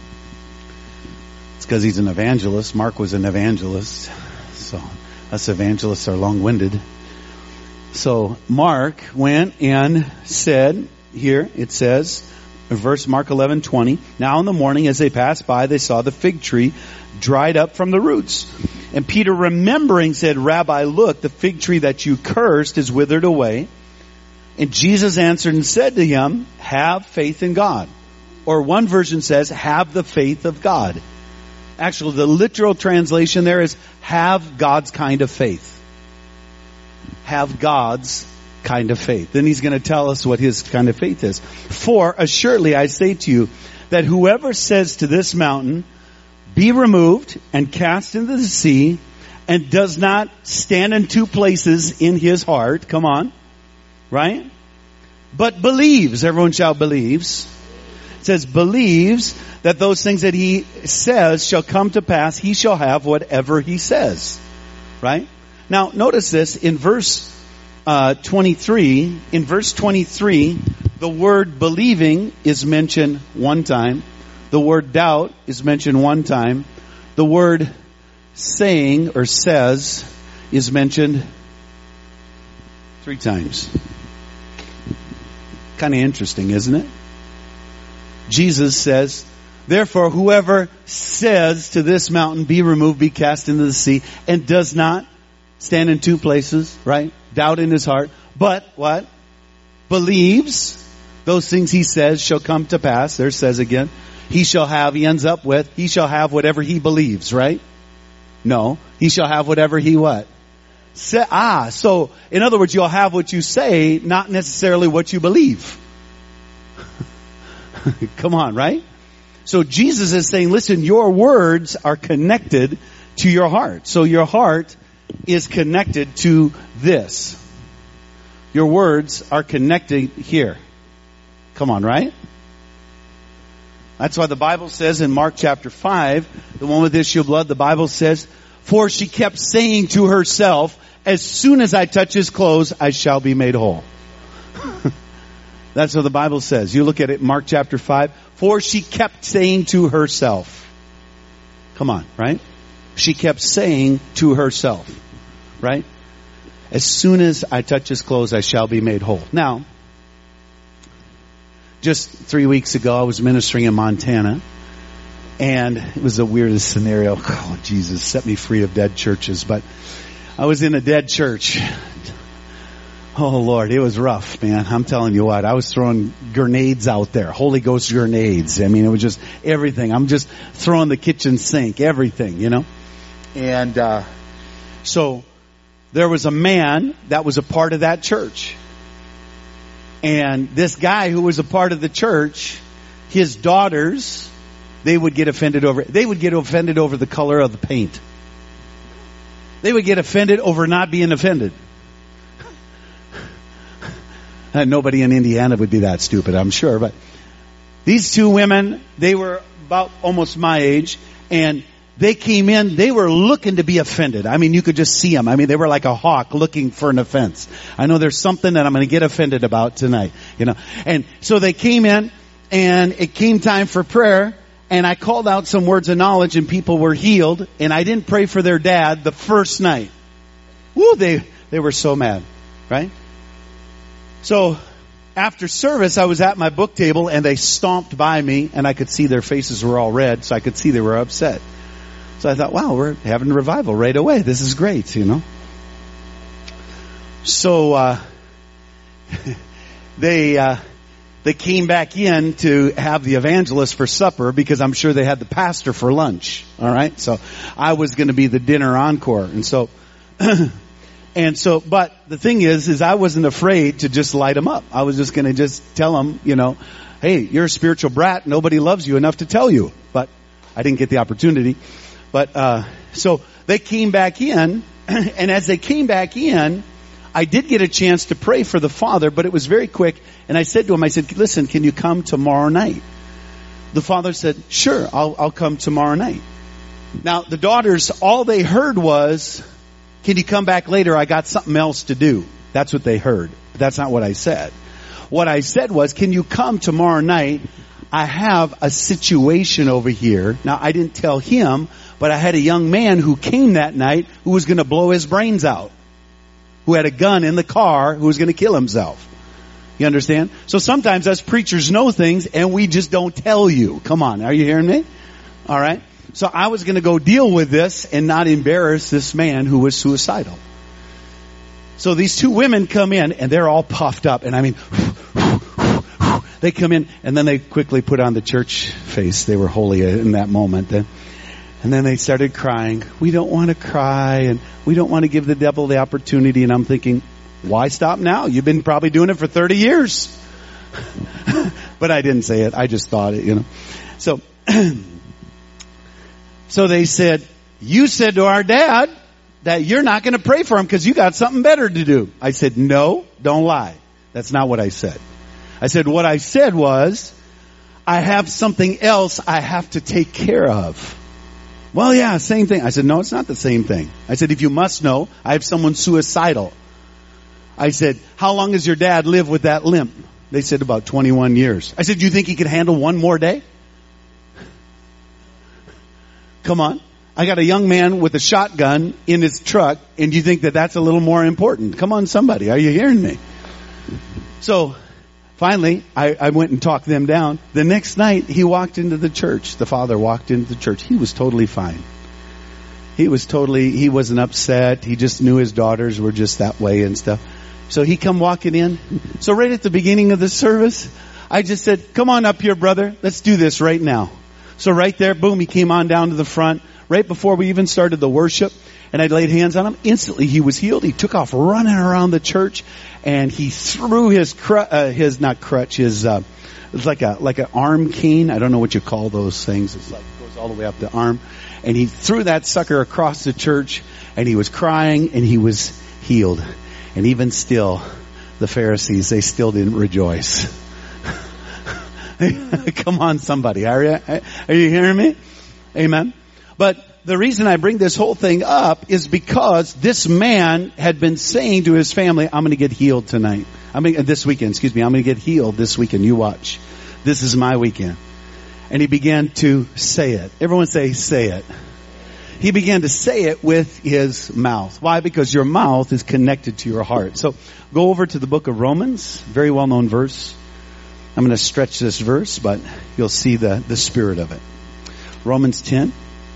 It's because he's an evangelist. Mark was an evangelist. So us evangelists are long-winded. So Mark went and said, here it says, verse Mark 11:20. Now in the morning as they passed by, they saw the fig tree dried up from the roots. And Peter, remembering, said, Rabbi, look, the fig tree that you cursed is withered away. And Jesus answered and said to him, have faith in God. Or one version says, have the faith of God. Actually, the literal translation there is, have God's kind of faith. Have God's kind of faith. Then he's going to tell us what his kind of faith is. For assuredly I say to you, that whoever says to this mountain, be removed and cast into the sea, and does not stand in two places in his heart, come on, right? But believes, everyone shall believes. It says believes that those things that he says shall come to pass, he shall have whatever he says, right? Now notice this in verse 23. In verse 23, the word believing is mentioned one time. The word doubt is mentioned one time. The word saying or says is mentioned 3 times. Kind of interesting, isn't it? Jesus says, therefore, whoever says to this mountain, be removed, be cast into the sea, and does not stand in two places, right? Doubt in his heart, but what? Believes those things he says shall come to pass. There it says again. He shall have, he ends up with, he shall have whatever he believes, right? No. He shall have whatever he what? So in other words, you'll have what you say, not necessarily what you believe. Come on, right? So Jesus is saying, listen, your words are connected to your heart. So your heart is connected to this. Your words are connected here. Come on, right? That's why the Bible says in Mark chapter 5, the one with the issue of blood, the Bible says, for she kept saying to herself, as soon as I touch his clothes, I shall be made whole. That's what the Bible says. You look at it, Mark chapter 5, for she kept saying to herself. Come on, right? She kept saying to herself, right? As soon as I touch his clothes, I shall be made whole. Now, just 3 weeks ago, I was ministering in Montana, and it was the weirdest scenario. Oh, Jesus, set me free of dead churches. But I was in a dead church. Oh, Lord, it was rough, man. I'm telling you what. I was throwing grenades out there, Holy Ghost grenades. I mean, it was just everything. I'm just throwing the kitchen sink, everything, you know. And so there was a man that was a part of that church. And this guy who was a part of the church, his daughters, they would get offended over the color of the paint. They would get offended over not being offended. Nobody in Indiana would be that stupid, I'm sure. But these two women, they were about almost my age, and they came in, they were looking to be offended. I mean, you could just see them. I mean, they were like a hawk looking for an offense. I know there's something that I'm going to get offended about tonight, you know. And so they came in, and it came time for prayer, and I called out some words of knowledge, and people were healed, and I didn't pray for their dad the first night. Woo, they were so mad, right? So after service, I was at my book table, and they stomped by me, and I could see their faces were all red, so I could see they were upset. So I thought, wow, we're having a revival right away. This is great, you know. So they came back in to have the evangelist for supper, because I'm sure they had the pastor for lunch. All right, so I was going to be the dinner encore, and so. But the thing is I wasn't afraid to just light them up. I was just going to just tell them, you know, hey, you're a spiritual brat. Nobody loves you enough to tell you. But I didn't get the opportunity. But so they came back in, and as they came back in, I did get a chance to pray for the father, but it was very quick. And I said to him, I said, listen, can you come tomorrow night? The father said, sure, I'll come tomorrow night. Now, the daughters, all they heard was, can you come back later? I got something else to do. That's what they heard. But that's not what I said. What I said was, can you come tomorrow night? I have a situation over here. Now, I didn't tell him, but I had a young man who came that night who was going to blow his brains out, who had a gun in the car, who was going to kill himself. You understand? So sometimes us preachers know things and we just don't tell you. Come on. Are you hearing me? All right. So I was going to go deal with this and not embarrass this man who was suicidal. So these two women come in and they're all puffed up. And I mean, they come in and then they quickly put on the church face. They were holy in that moment. And then they started crying. We don't want to cry and we don't want to give the devil the opportunity. And I'm thinking, why stop now? You've been probably doing it for 30 years. But I didn't say it. I just thought it, you know. So they said, you said to our dad that you're not going to pray for him because you got something better to do. I said, no, don't lie. That's not what I said. I said, what I said was, I have something else I have to take care of. Well, yeah, same thing. I said, no, it's not the same thing. I said, if you must know, I have someone suicidal. I said, how long has your dad lived with that limp? They said about 21 years. I said, do you think he could handle one more day? Come on. I got a young man with a shotgun in his truck, and you think that that's a little more important? Come on, somebody. Are you hearing me? So, finally, I went and talked them down. The next night, he walked into the church. The father walked into the church. He was totally fine. He wasn't upset. He just knew his daughters were just that way and stuff. So he come walking in. So right at the beginning of the service, I just said, come on up here, brother. Let's do this right now. So right there, boom, he came on down to the front. Right before we even started the worship, and I laid hands on him. Instantly, he was healed. He took off running around the church, and he threw his it's like an arm cane. I don't know what you call those things. It's like it goes all the way up the arm, and he threw that sucker across the church, and he was crying, and he was healed. And even still, the Pharisees, they still didn't rejoice. Come on, somebody. Are you hearing me? Amen. But the reason I bring this whole thing up is because this man had been saying to his family, I'm going to get healed tonight. This weekend, I'm going to get healed this weekend. You watch. This is my weekend. And he began to say it. Everyone say it. He began to say it with his mouth. Why? Because your mouth is connected to your heart. So go over to the book of Romans, very well-known verse. I'm going to stretch this verse, but you'll see the spirit of it. Romans 10.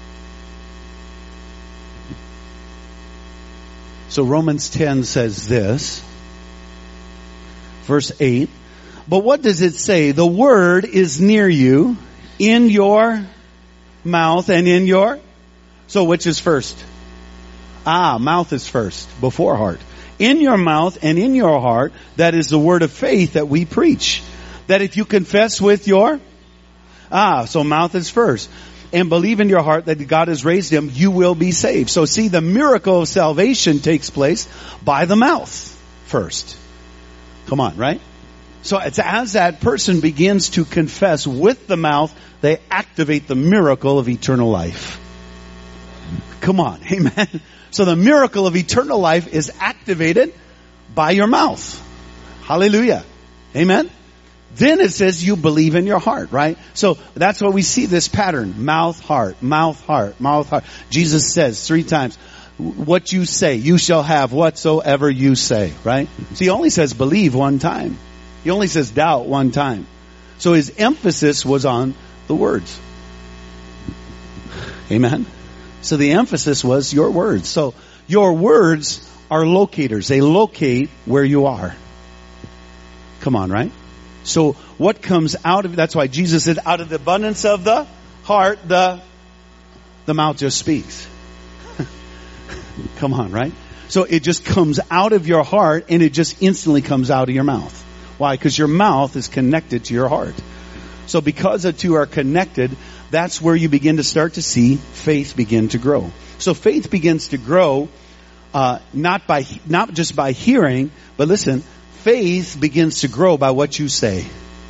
So Romans 10 says this, verse 8, but what does it say? The word is near you, in your mouth and in your... So which is first? Mouth is first, before heart. In your mouth and in your heart, that is the word of faith that we preach. That if you confess with your... so mouth is first. And believe in your heart that God has raised him, you will be saved. So see, the miracle of salvation takes place by the mouth first. Come on, right? So it's as that person begins to confess with the mouth, they activate the miracle of eternal life. Come on, amen. So the miracle of eternal life is activated by your mouth. Hallelujah. Amen. Then it says you believe in your heart, right? So that's why we see this pattern. Mouth, heart, mouth, heart, mouth, heart. Jesus says 3 times, what you say, you shall have whatsoever you say, right? So he only says believe 1 time. He only says doubt 1 time. So his emphasis was on the words. Amen. So the emphasis was your words. So your words are locators. They locate where you are. Come on, right? So what comes out of, that's why Jesus said, out of the abundance of the heart, the mouth just speaks. Come on, right? So it just comes out of your heart and it just instantly comes out of your mouth. Why? Because your mouth is connected to your heart. So because the two are connected, that's where you begin to start to see faith begin to grow. So faith begins to grow, not just by hearing, but listen, faith begins to grow by what you say.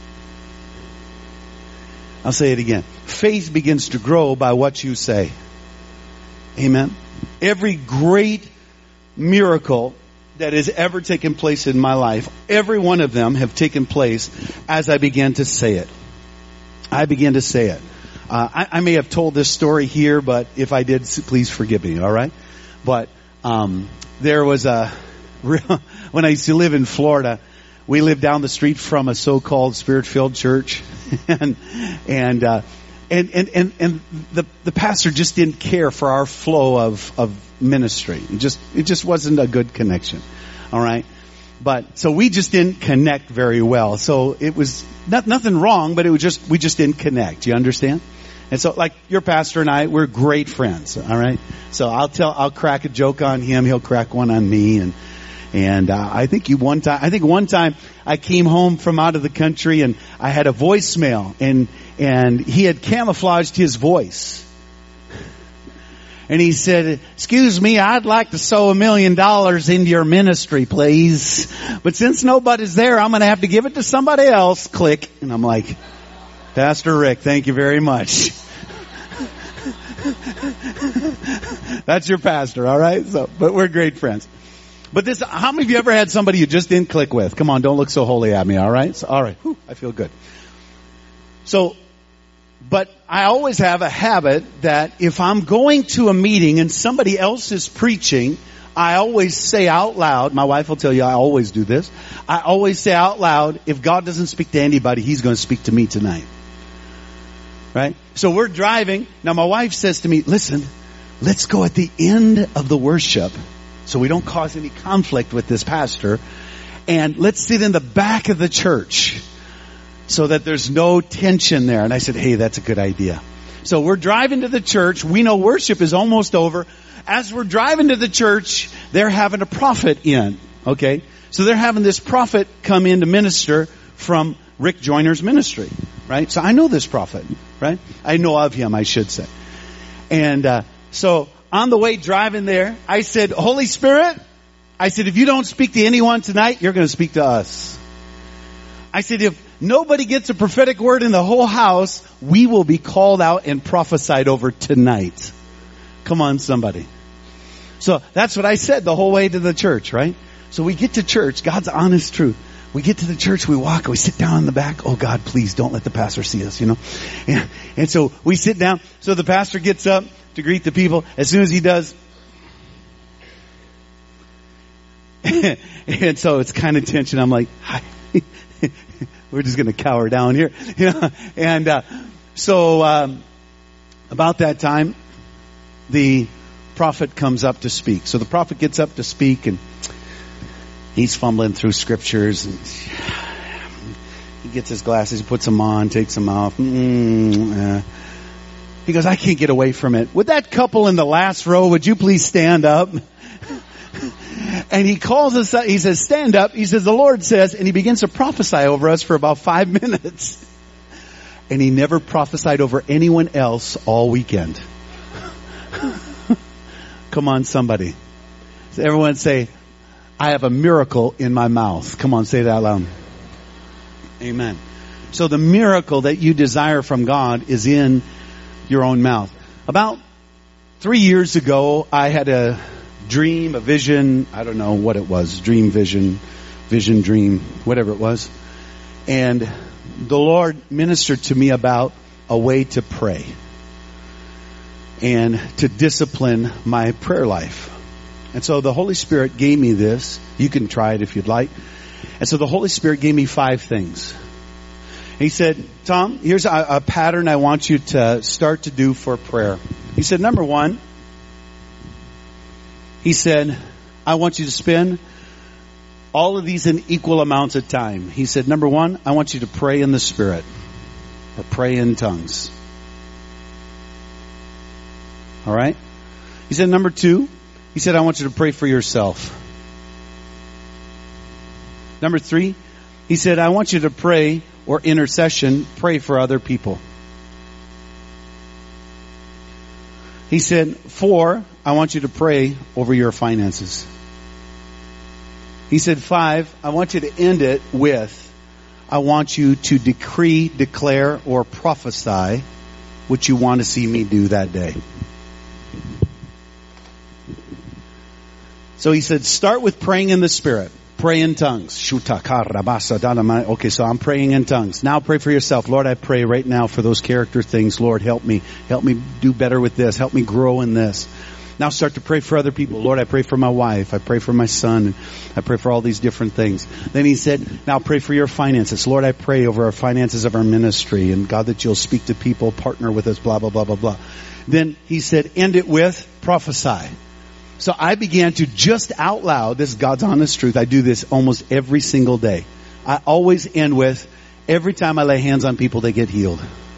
I'll say it again. Faith begins to grow by what you say. Amen. Every great miracle that has ever taken place in my life, every one of them have taken place as I began to say it. I began to say it. I may have told this story here, but if I did, please forgive me, all right? But there was when I used to live in Florida, we lived down the street from a so-called Spirit-filled church. and And the pastor just didn't care for our flow of ministry. It just wasn't a good connection. All right. But so we just didn't connect very well. So it was nothing wrong, but we just didn't connect. You understand? And so like your pastor and I, we're great friends. All right. So I'll crack a joke on him. He'll crack one on me. And I think one time I came home from out of the country and I had a voicemail and he had camouflaged his voice. And he said, "Excuse me, I'd like to sow $1 million into your ministry, please. But since nobody's there, I'm going to have to give it to somebody else." Click. And I'm like, "Pastor Rick, thank you very much." That's your pastor, all right? But we're great friends. But how many of you ever had somebody you just didn't click with? Come on, don't look so holy at me, all right? All right. Whew, I feel good. But I always have a habit that if I'm going to a meeting and somebody else is preaching, I always say out loud, my wife will tell you I always do this, I always say out loud, if God doesn't speak to anybody, He's going to speak to me tonight. Right? So we're driving. Now my wife says to me, "Listen, let's go at the end of the worship so we don't cause any conflict with this pastor, and let's sit in the back of the church so that there's no tension there." And I said, "Hey, that's a good idea." So we're driving to the church. We know worship is almost over. As we're driving to the church, they're having a prophet in. Okay? So they're having this prophet come in to minister from Rick Joyner's ministry. Right? So I know this prophet. Right? I know of him, I should say. And so on the way driving there, I said, "Holy Spirit," I said, "if you don't speak to anyone tonight, you're going to speak to us." I said, "If nobody gets a prophetic word in the whole house, we will be called out and prophesied over tonight." Come on, somebody. So that's what I said the whole way to the church, right? So we get to church, God's honest truth. We get to the church, we walk, we sit down in the back. "Oh God, please don't let the pastor see us," And so we sit down. So the pastor gets up to greet the people. As soon as he does, and so it's kind of tension. I'm like, "Hi." We're just going to cower down here. And so about that time, the prophet comes up to speak. So the prophet gets up to speak, and he's fumbling through scriptures, and he gets his glasses, he puts them on, takes them off. He goes, "I can't get away from it. Would that couple in the last row, would you please stand up?" And he calls us up. He says, "Stand up." He says, "The Lord says," and he begins to prophesy over us for about 5 minutes. And he never prophesied over anyone else all weekend. Come on, somebody. So everyone say, "I have a miracle in my mouth." Come on, say that out loud. Amen. So the miracle that you desire from God is in your own mouth. About 3 years ago, I had a dream, a vision. I don't know what it was. Dream, vision, dream, whatever it was. And the Lord ministered to me about a way to pray and to discipline my prayer life. And so the Holy Spirit gave me this. You can try it if you'd like. And so the Holy Spirit gave me 5 things. He said, "Tom, here's a pattern I want you to start to do for prayer." He said, number 1, he said, "I want you to spend all of these in equal amounts of time." He said, number 1, I want you to pray in the Spirit or pray in tongues. All right? He said, number 2, he said, I want you to pray for yourself. Number 3, he said, I want you to pray or intercession, pray for other people. He said, 4, I want you to pray over your finances. He said, 5, I want you to end it with, I want you to decree, declare, or prophesy what you want to see me do that day. So he said, start with praying in the Spirit. Pray in tongues. Okay, so I'm praying in tongues. Now pray for yourself. Lord, I pray right now for those character things. Lord, help me. Help me do better with this. Help me grow in this. Now start to pray for other people. Lord, I pray for my wife. I pray for my son. I pray for all these different things. Then he said, now pray for your finances. Lord, I pray over our finances of our ministry. And God, that you'll speak to people, partner with us, blah, blah, blah, blah, blah. Then he said, end it with prophesy. So I began to just out loud, this is God's honest truth. I do this almost every single day. I always end with, every time I lay hands on people, they get healed.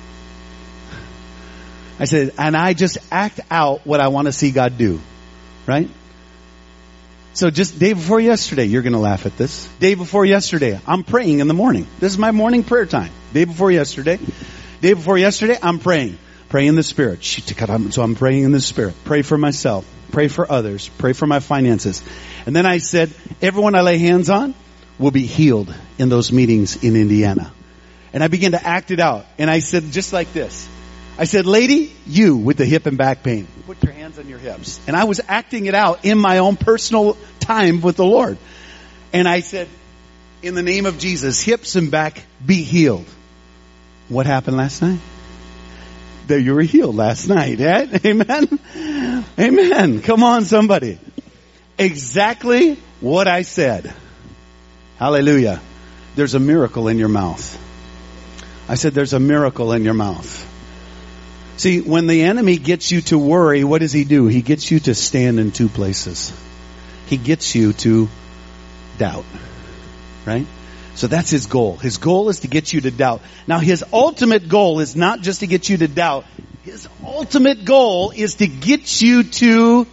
I said, and I just act out what I want to see God do. Right? So just day before yesterday, you're going to laugh at this. Day before yesterday, I'm praying in the morning. This is my morning prayer time. Day before yesterday, I'm praying. Pray in the Spirit. So I'm praying in the Spirit. Pray for myself. Pray for others. Pray for my finances. And then I said, everyone I lay hands on will be healed in those meetings in Indiana. And I began to act it out. And I said, just like this. I said, lady, you with the hip and back pain, put your hands on your hips. And I was acting it out in my own personal time with the Lord. And I said, in the name of Jesus, hips and back, be healed. What happened last night? That you were healed last night. Right? Amen? Amen. Come on, somebody. Exactly what I said. Hallelujah. There's a miracle in your mouth. I said, there's a miracle in your mouth. See, when the enemy gets you to worry, what does he do? He gets you to stand in two places. He gets you to doubt. Right? So that's his goal. His goal is to get you to doubt. Now, his ultimate goal is not just to get you to doubt. His ultimate goal is to get you to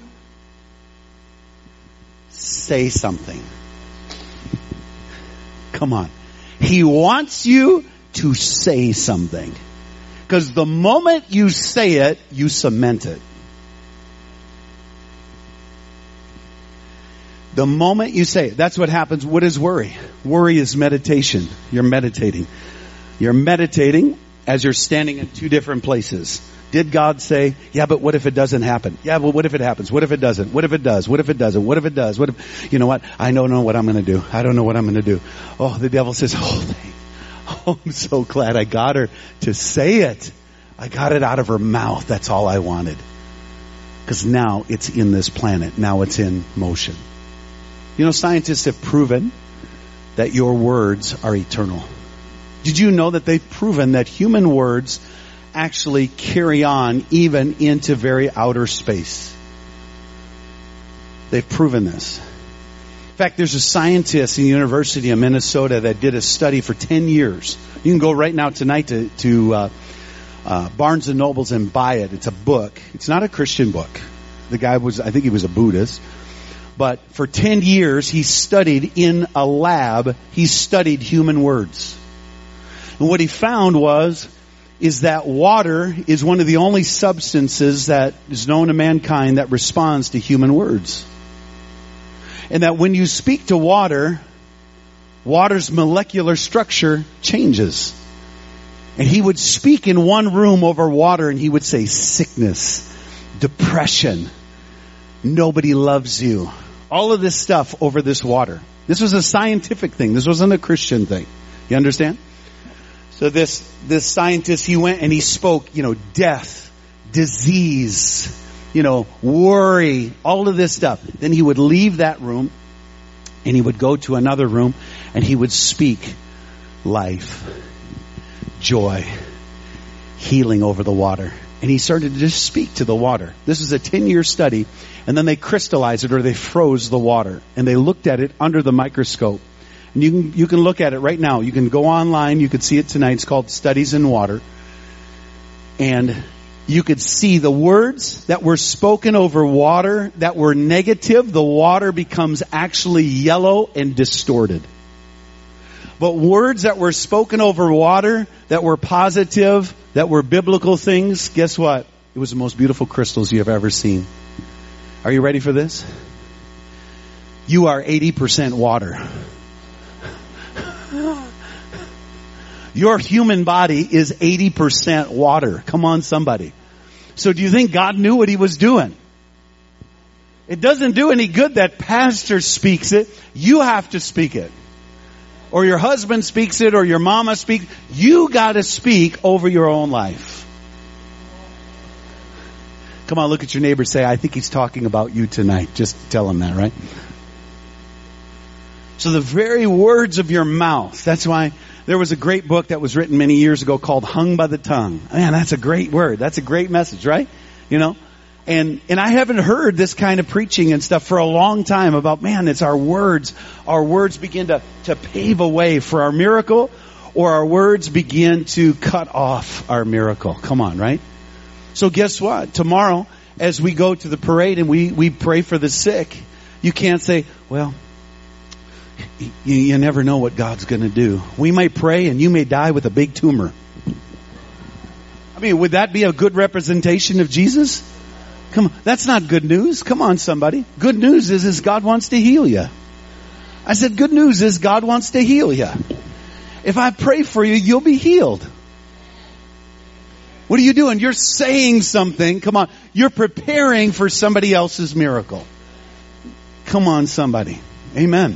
say something. Come on. He wants you to say something. Because the moment you say it, you cement it. The moment you say it, that's what happens. What is worry? Worry is meditation. You're meditating. You're meditating as you're standing in two different places. Did God say, yeah, but what if it doesn't happen? Yeah, but what if it happens? What if it doesn't? What if it does? What if it doesn't? What if it does? What if, you know what? I don't know what I'm going to do. I don't know what I'm going to do. Oh, the devil says, oh, I'm so glad I got her to say it. I got it out of her mouth. That's all I wanted. Because now it's in this planet. Now it's in motion. You know, scientists have proven that your words are eternal. Did you know that they've proven that human words actually carry on even into very outer space? They've proven this. In fact, there's a scientist in the University of Minnesota that did a study for 10 years. You can go right now tonight to Barnes and Nobles and buy it. It's a book. It's not a Christian book. The guy I think he was a Buddhist. But for 10 years, he studied in a lab, he studied human words. And what he found is that water is one of the only substances that is known to mankind that responds to human words. And that when you speak to water, water's molecular structure changes. And he would speak in one room over water and he would say sickness, depression, nobody loves you. All of this stuff over this water. This was a scientific thing. This wasn't a Christian thing. You understand? So this scientist, he went and he spoke, death, disease, worry, all of this stuff. Then he would leave that room and he would go to another room and he would speak life, joy, healing over the water. And he started to just speak to the water. This is a 10-year study. And then they crystallized it or they froze the water. And they looked at it under the microscope. And you can look at it right now. You can go online. You can see it tonight. It's called Studies in Water. And you could see the words that were spoken over water that were negative. The water becomes actually yellow and distorted. But words that were spoken over water that were positive, that were biblical things, guess what? It was the most beautiful crystals you have ever seen. Are you ready for this? You are 80% water. Your human body is 80% water. Come on, somebody. So do you think God knew what he was doing? It doesn't do any good that pastor speaks it. You have to speak it. Or your husband speaks it, or your mama speaks. You got to speak over your own life. Come on, look at your neighbor and say, I think he's talking about you tonight. Just tell him that, right? So the very words of your mouth. That's why there was a great book that was written many years ago called Hung by the Tongue. Man, that's a great word. That's a great message, right? You know? And I haven't heard this kind of preaching and stuff for a long time about, man, it's our words. Our words begin to pave a way for our miracle, or our words begin to cut off our miracle. Come on, right? So guess what? Tomorrow, as we go to the parade and we pray for the sick, you can't say, well, you never know what God's going to do. We may pray and you may die with a big tumor. I mean, would that be a good representation of Jesus? Come on, that's not good news. Come on, somebody. Good news is God wants to heal you. I said, good news is God wants to heal you. If I pray for you, you'll be healed. What are you doing? You're saying something. Come on. You're preparing for somebody else's miracle. Come on, somebody. Amen.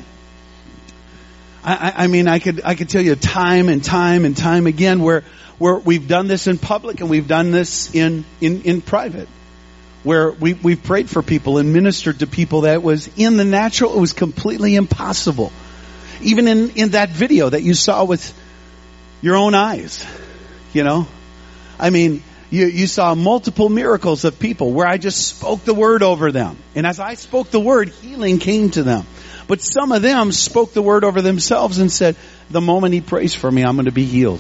I mean, I could tell you time and time and time again where we've done this in public and we've done this in private. Where we've prayed for people and ministered to people that was in the natural, it was completely impossible. Even in that video that you saw with your own eyes, you know. I mean, you saw multiple miracles of people where I just spoke the word over them. And as I spoke the word, healing came to them. But some of them spoke the word over themselves and said, the moment he prays for me, I'm going to be healed.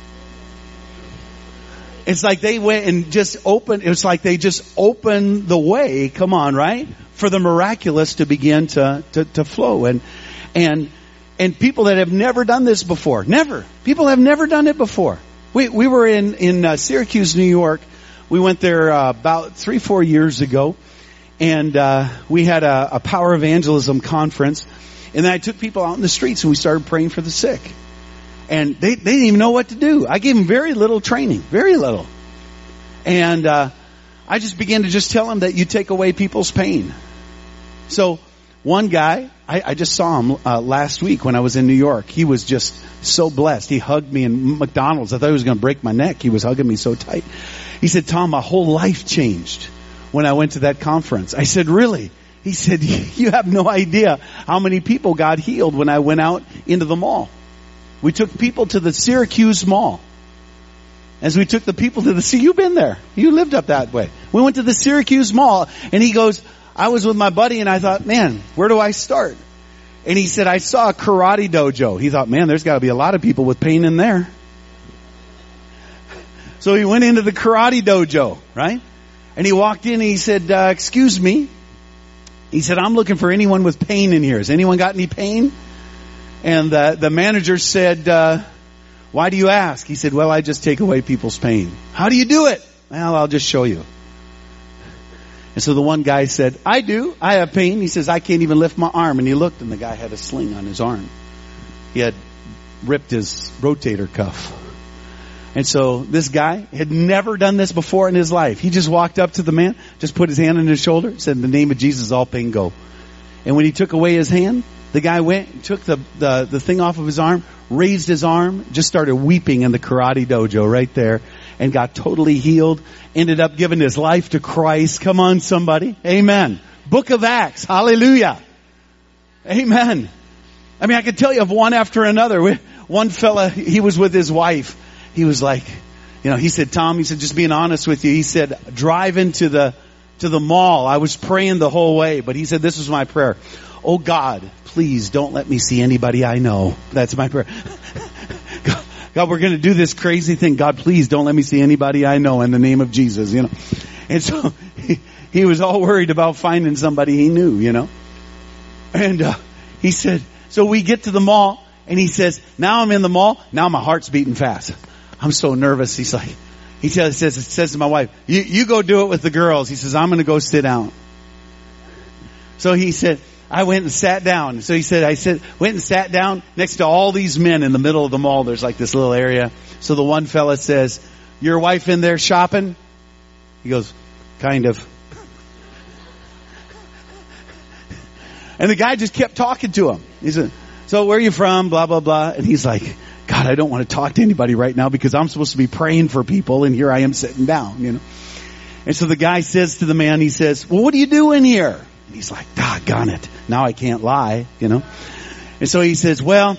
It's like they went and just opened, it's like they just opened the way, come on, right? For the miraculous to begin to flow. And people that have never done this before, never. People have never done it before. We were in Syracuse, New York. We went there about 3-4 years ago. And we had a power evangelism conference. And then I took people out in the streets and we started praying for the sick. And they didn't even know what to do. I gave them very little training, very little. And I just began to just tell them that you take away people's pain. So one guy, I just saw him last week when I was in New York. He was just so blessed. He hugged me in McDonald's. I thought he was going to break my neck. He was hugging me so tight. He said, Tom, my whole life changed when I went to that conference. I said, really? He said, you have no idea how many people God healed when I went out into the mall. We took people to the Syracuse Mall. As we took the people to the you've been there. You lived up that way. We went to the Syracuse Mall and he goes, I was with my buddy and I thought, man, where do I start? And he said, I saw a karate dojo. He thought, man, there's got to be a lot of people with pain in there. So he went into the karate dojo, right? And he walked in and he said, excuse me. He said, I'm looking for anyone with pain in here. Has anyone got any pain? And the manager said, why do you ask? He said, well, I just take away people's pain. How do you do it? Well, I'll just show you. And so the one guy said, I do. I have pain. He says, I can't even lift my arm. And he looked and the guy had a sling on his arm. He had ripped his rotator cuff. And so this guy had never done this before in his life. He just walked up to the man, just put his hand on his shoulder, said, in the name of Jesus, all pain go. And when he took away his hand, the guy went and took the thing off of his arm, raised his arm, just started weeping in the karate dojo right there, and got totally healed, ended up giving his life to Christ. Come on, somebody. Amen. Book of Acts. Hallelujah. Amen. I mean, I could tell you of one after another. One fella, he was with his wife. He was like, you know, he said, Tom, he said, just being honest with you, he said, driving to the mall, I was praying the whole way, but he said, this was my prayer. Oh God, please don't let me see anybody I know. That's my prayer. God, we're going to do this crazy thing. God, please don't let me see anybody I know in the name of Jesus, you know. And so he was all worried about finding somebody he knew, you know. And he said, so we get to the mall and he says, now I'm in the mall. Now my heart's beating fast. I'm so nervous. He's like, he says to my wife, you go do it with the girls. He says, I'm going to go sit down. So he said, I went and sat down. So he said, went and sat down next to all these men in the middle of the mall. There's like this little area. So the one fella says, your wife in there shopping? He goes, kind of. And the guy just kept talking to him. He said, so where are you from? Blah, blah, blah. And he's like, God, I don't want to talk to anybody right now because I'm supposed to be praying for people. And here I am sitting down, you know. And so the guy says to the man, he says, well, what are you doing here? And he's like, doggone it. Now I can't lie, And so he says, well,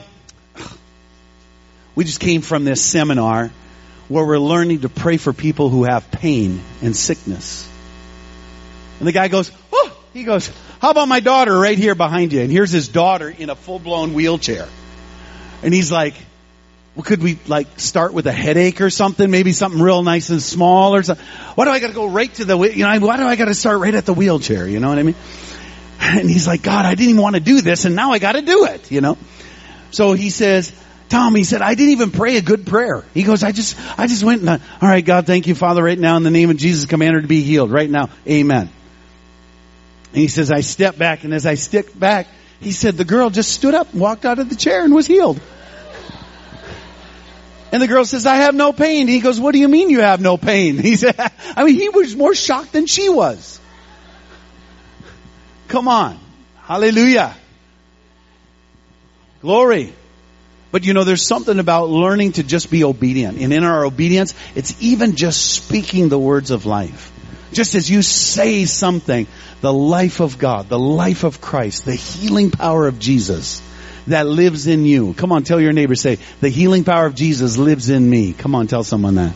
we just came from this seminar where we're learning to pray for people who have pain and sickness. And the guy goes, he goes, how about my daughter right here behind you? And here's his daughter in a full-blown wheelchair. And he's like, well, could we start with a headache or something? Maybe something real nice and small or something. Why do I got to go right to why do I got to start right at the wheelchair? You know what I mean? And he's like, God, I didn't even want to do this, and now I got to do it, So he says, Tom, he said, I didn't even pray a good prayer. He goes, I just went and, all right, God, thank you, Father, right now in the name of Jesus, command her to be healed right now. Amen. And he says, I stepped back, and as I stepped back, he said, the girl just stood up and walked out of the chair and was healed. And the girl says, I have no pain. He goes, what do you mean you have no pain? He said, he was more shocked than she was. Come on. Hallelujah. Glory. But there's something about learning to just be obedient. And in our obedience, it's even just speaking the words of life. Just as you say something, the life of God, the life of Christ, the healing power of Jesus that lives in you. Come on, tell your neighbor, say, the healing power of Jesus lives in me. Come on, tell someone that.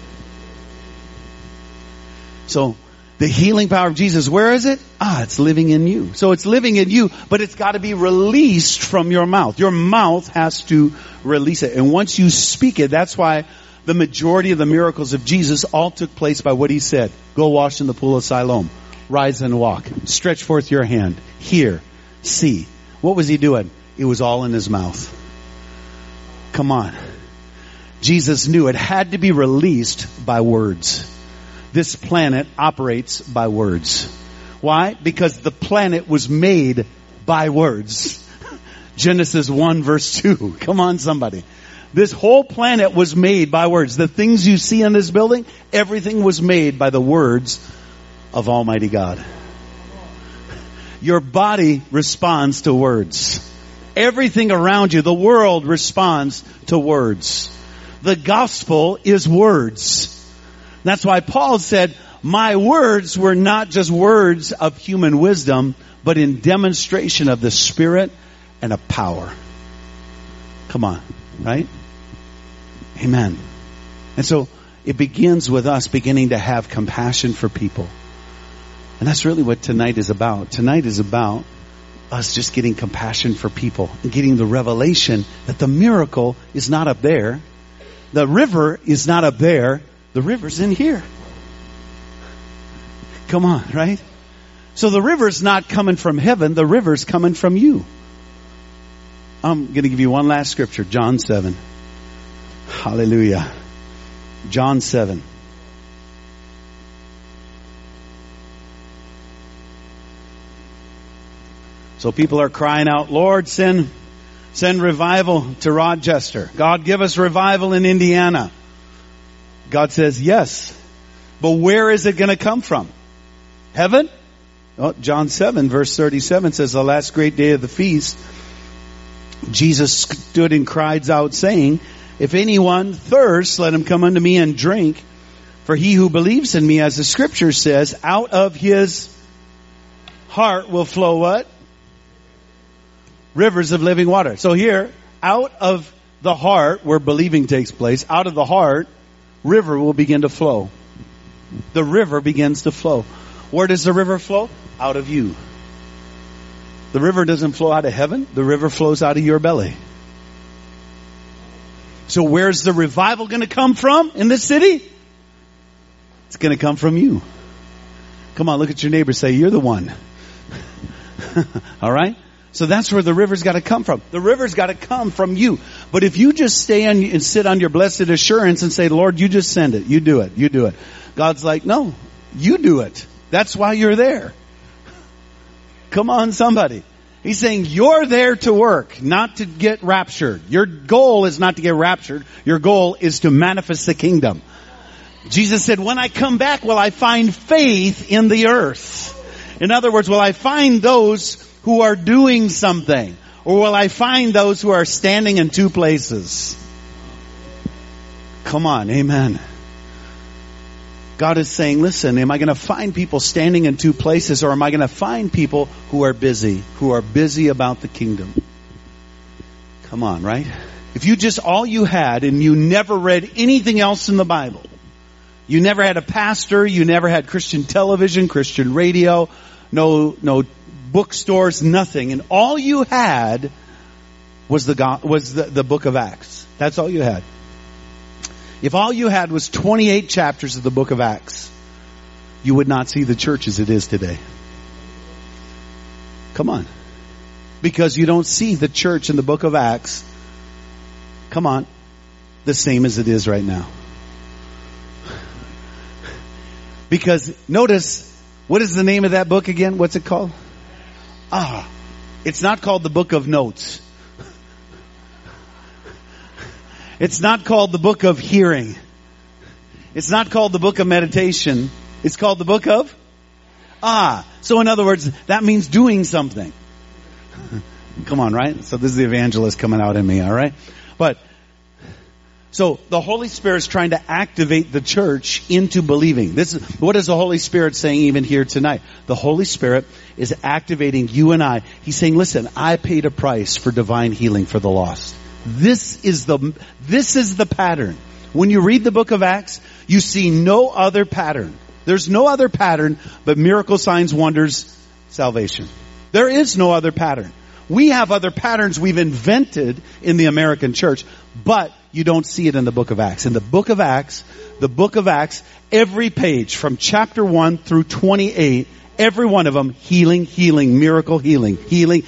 So, the healing power of Jesus, where is it? It's living in you. So it's living in you, but it's got to be released from your mouth. Your mouth has to release it. And once you speak it, that's why the majority of the miracles of Jesus all took place by what he said. Go wash in the pool of Siloam. Rise and walk. Stretch forth your hand. Hear. See. What was he doing? It was all in his mouth. Come on. Jesus knew it had to be released by words. This planet operates by words. Why? Because the planet was made by words. Genesis 1 verse 2. Come on, somebody. This whole planet was made by words. The things you see in this building, everything was made by the words of Almighty God. Your body responds to words. Everything around you, the world responds to words. The gospel is words. That's why Paul said, my words were not just words of human wisdom, but in demonstration of the Spirit and of power. Come on, right? Amen. And so it begins with us beginning to have compassion for people. And that's really what tonight is about. Tonight is about us just getting compassion for people and getting the revelation that the miracle is not up there. The river is not up there. The river's in here. Come on, right? So the river's not coming from heaven. The river's coming from you. I'm going to give you one last scripture. John 7. Hallelujah. John 7. So people are crying out, Lord, send revival to Rochester. God, give us revival in Indiana. God says, yes. But where is it going to come from? Heaven? Oh, John 7 verse 37 says, the last great day of the feast, Jesus stood and cried out saying, if anyone thirsts, let him come unto me and drink. For he who believes in me, as the scripture says, out of his heart will flow what? Rivers of living water. So here, out of the heart, where believing takes place, out of the heart, river will begin to flow. The river begins to flow. Where does the river flow? Out of you. The river doesn't flow out of heaven. The river flows out of your belly. So where's the revival going to come from in this city? It's going to come from you. Come on, look at your neighbor. Say, you're the one. All right? So that's where the river's got to come from. The river's got to come from you. But if you just stay on and sit on your blessed assurance and say, Lord, you just send it. You do it. You do it. God's like, no, you do it. That's why you're there. Come on, somebody. He's saying you're there to work, not to get raptured. Your goal is not to get raptured. Your goal is to manifest the kingdom. Jesus said, when I come back, will I find faith in the earth? In other words, will I find those who are doing something? Or will I find those who are standing in two places? Come on, amen. God is saying, listen, am I going to find people standing in two places, or am I going to find people who are busy about the kingdom? Come on, right? If you just, all you had, and you never read anything else in the Bible, you never had a pastor, you never had Christian television, Christian radio, no bookstores, nothing, and all you had was the book of Acts. That's all you had. If all you had was 28 chapters of the book of Acts, you would not see the church as it is today. Come on. Because you don't see the church in the book of Acts, come on, the same as it is right now. Because notice, what is the name of that book again? What's it called? It's not called the book of notes. It's not called the book of hearing. It's not called the book of meditation. It's called the book of? So in other words, that means doing something. Come on, right? So this is the evangelist coming out in me, all right? But, so the Holy Spirit is trying to activate the church into believing. What is the Holy Spirit saying even here tonight? The Holy Spirit is activating you and I. He's saying, listen, I paid a price for divine healing for the lost. This is the pattern. When you read the book of Acts, you see no other pattern. There's no other pattern but miracle, signs, wonders, salvation. There is no other pattern. We have other patterns we've invented in the American church, but you don't see it in the book of Acts. In the book of Acts, every page from chapter 1 through 28, every one of them, healing, miracle, healing,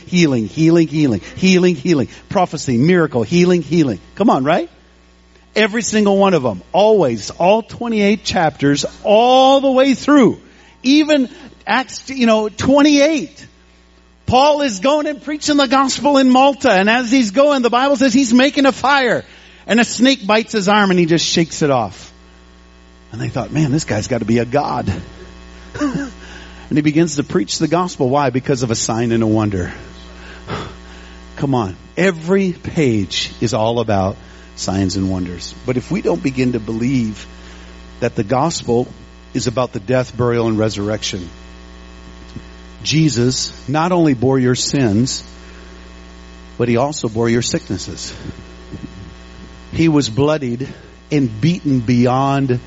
prophecy, miracle, healing. Come on, right? Every single one of them. Always. All 28 chapters, all the way through. Even Acts, 28. Paul is going and preaching the gospel in Malta. And as he's going, the Bible says he's making a fire. And a snake bites his arm and he just shakes it off. And they thought, man, this guy's got to be a god. And he begins to preach the gospel. Why? Because of a sign and a wonder. Come on. Every page is all about signs and wonders. But if we don't begin to believe that the gospel is about the death, burial, and resurrection, Jesus not only bore your sins, but he also bore your sicknesses. He was bloodied and beaten beyond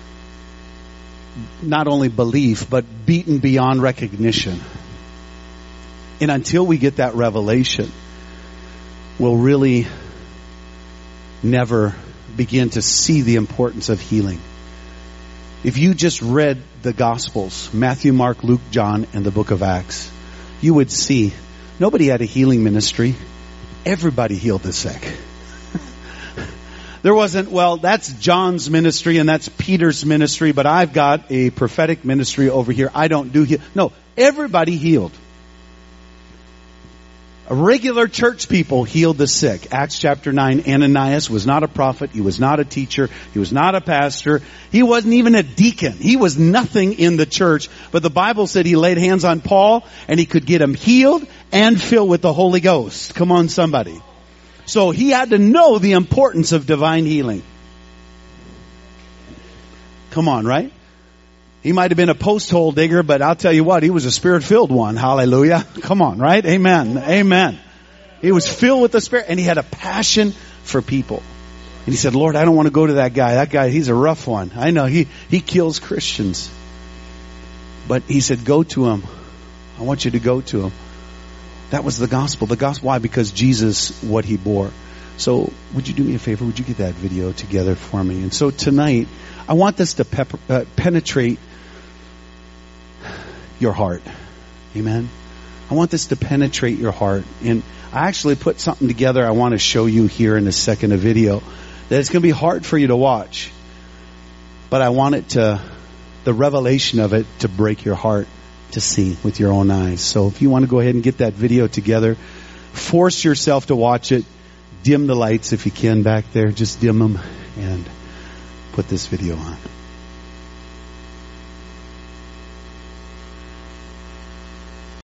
not only belief, but beaten beyond recognition. And until we get that revelation, we'll really never begin to see the importance of healing. If you just read the Gospels, Matthew, Mark, Luke, John, and the book of Acts, you would see nobody had a healing ministry. Everybody healed the sick. There wasn't, well, that's John's ministry and that's Peter's ministry, but I've got a prophetic ministry over here. I don't do heal. No, everybody healed. Regular church people healed the sick. Acts chapter 9, Ananias was not a prophet. He was not a teacher. He was not a pastor. He wasn't even a deacon. He was nothing in the church. But the Bible said he laid hands on Paul and he could get him healed and filled with the Holy Ghost. Come on, somebody. So he had to know the importance of divine healing. Come on, right? He might have been a post hole digger, but I'll tell you what, he was a spirit-filled one. Hallelujah. Come on, right? Amen. Amen. He was filled with the Spirit and he had a passion for people. And he said, Lord, I don't want to go to that guy. That guy, he's a rough one. I know he kills Christians. But he said, go to him. I want you to go to him. That was the gospel. The gospel, why? Because Jesus, what he bore. So would you do me a favor? Would you get that video together for me? And so tonight, I want this to penetrate your heart. Amen. I want this to penetrate your heart. And I actually put something together I want to show you here in a second, a video that it's going to be hard for you to watch. But I want it to, the revelation of it, to break your heart to see with your own eyes. So if you want to go ahead and get that video together, force yourself to watch it. Dim the lights if you can back there. Just dim them and put this video on.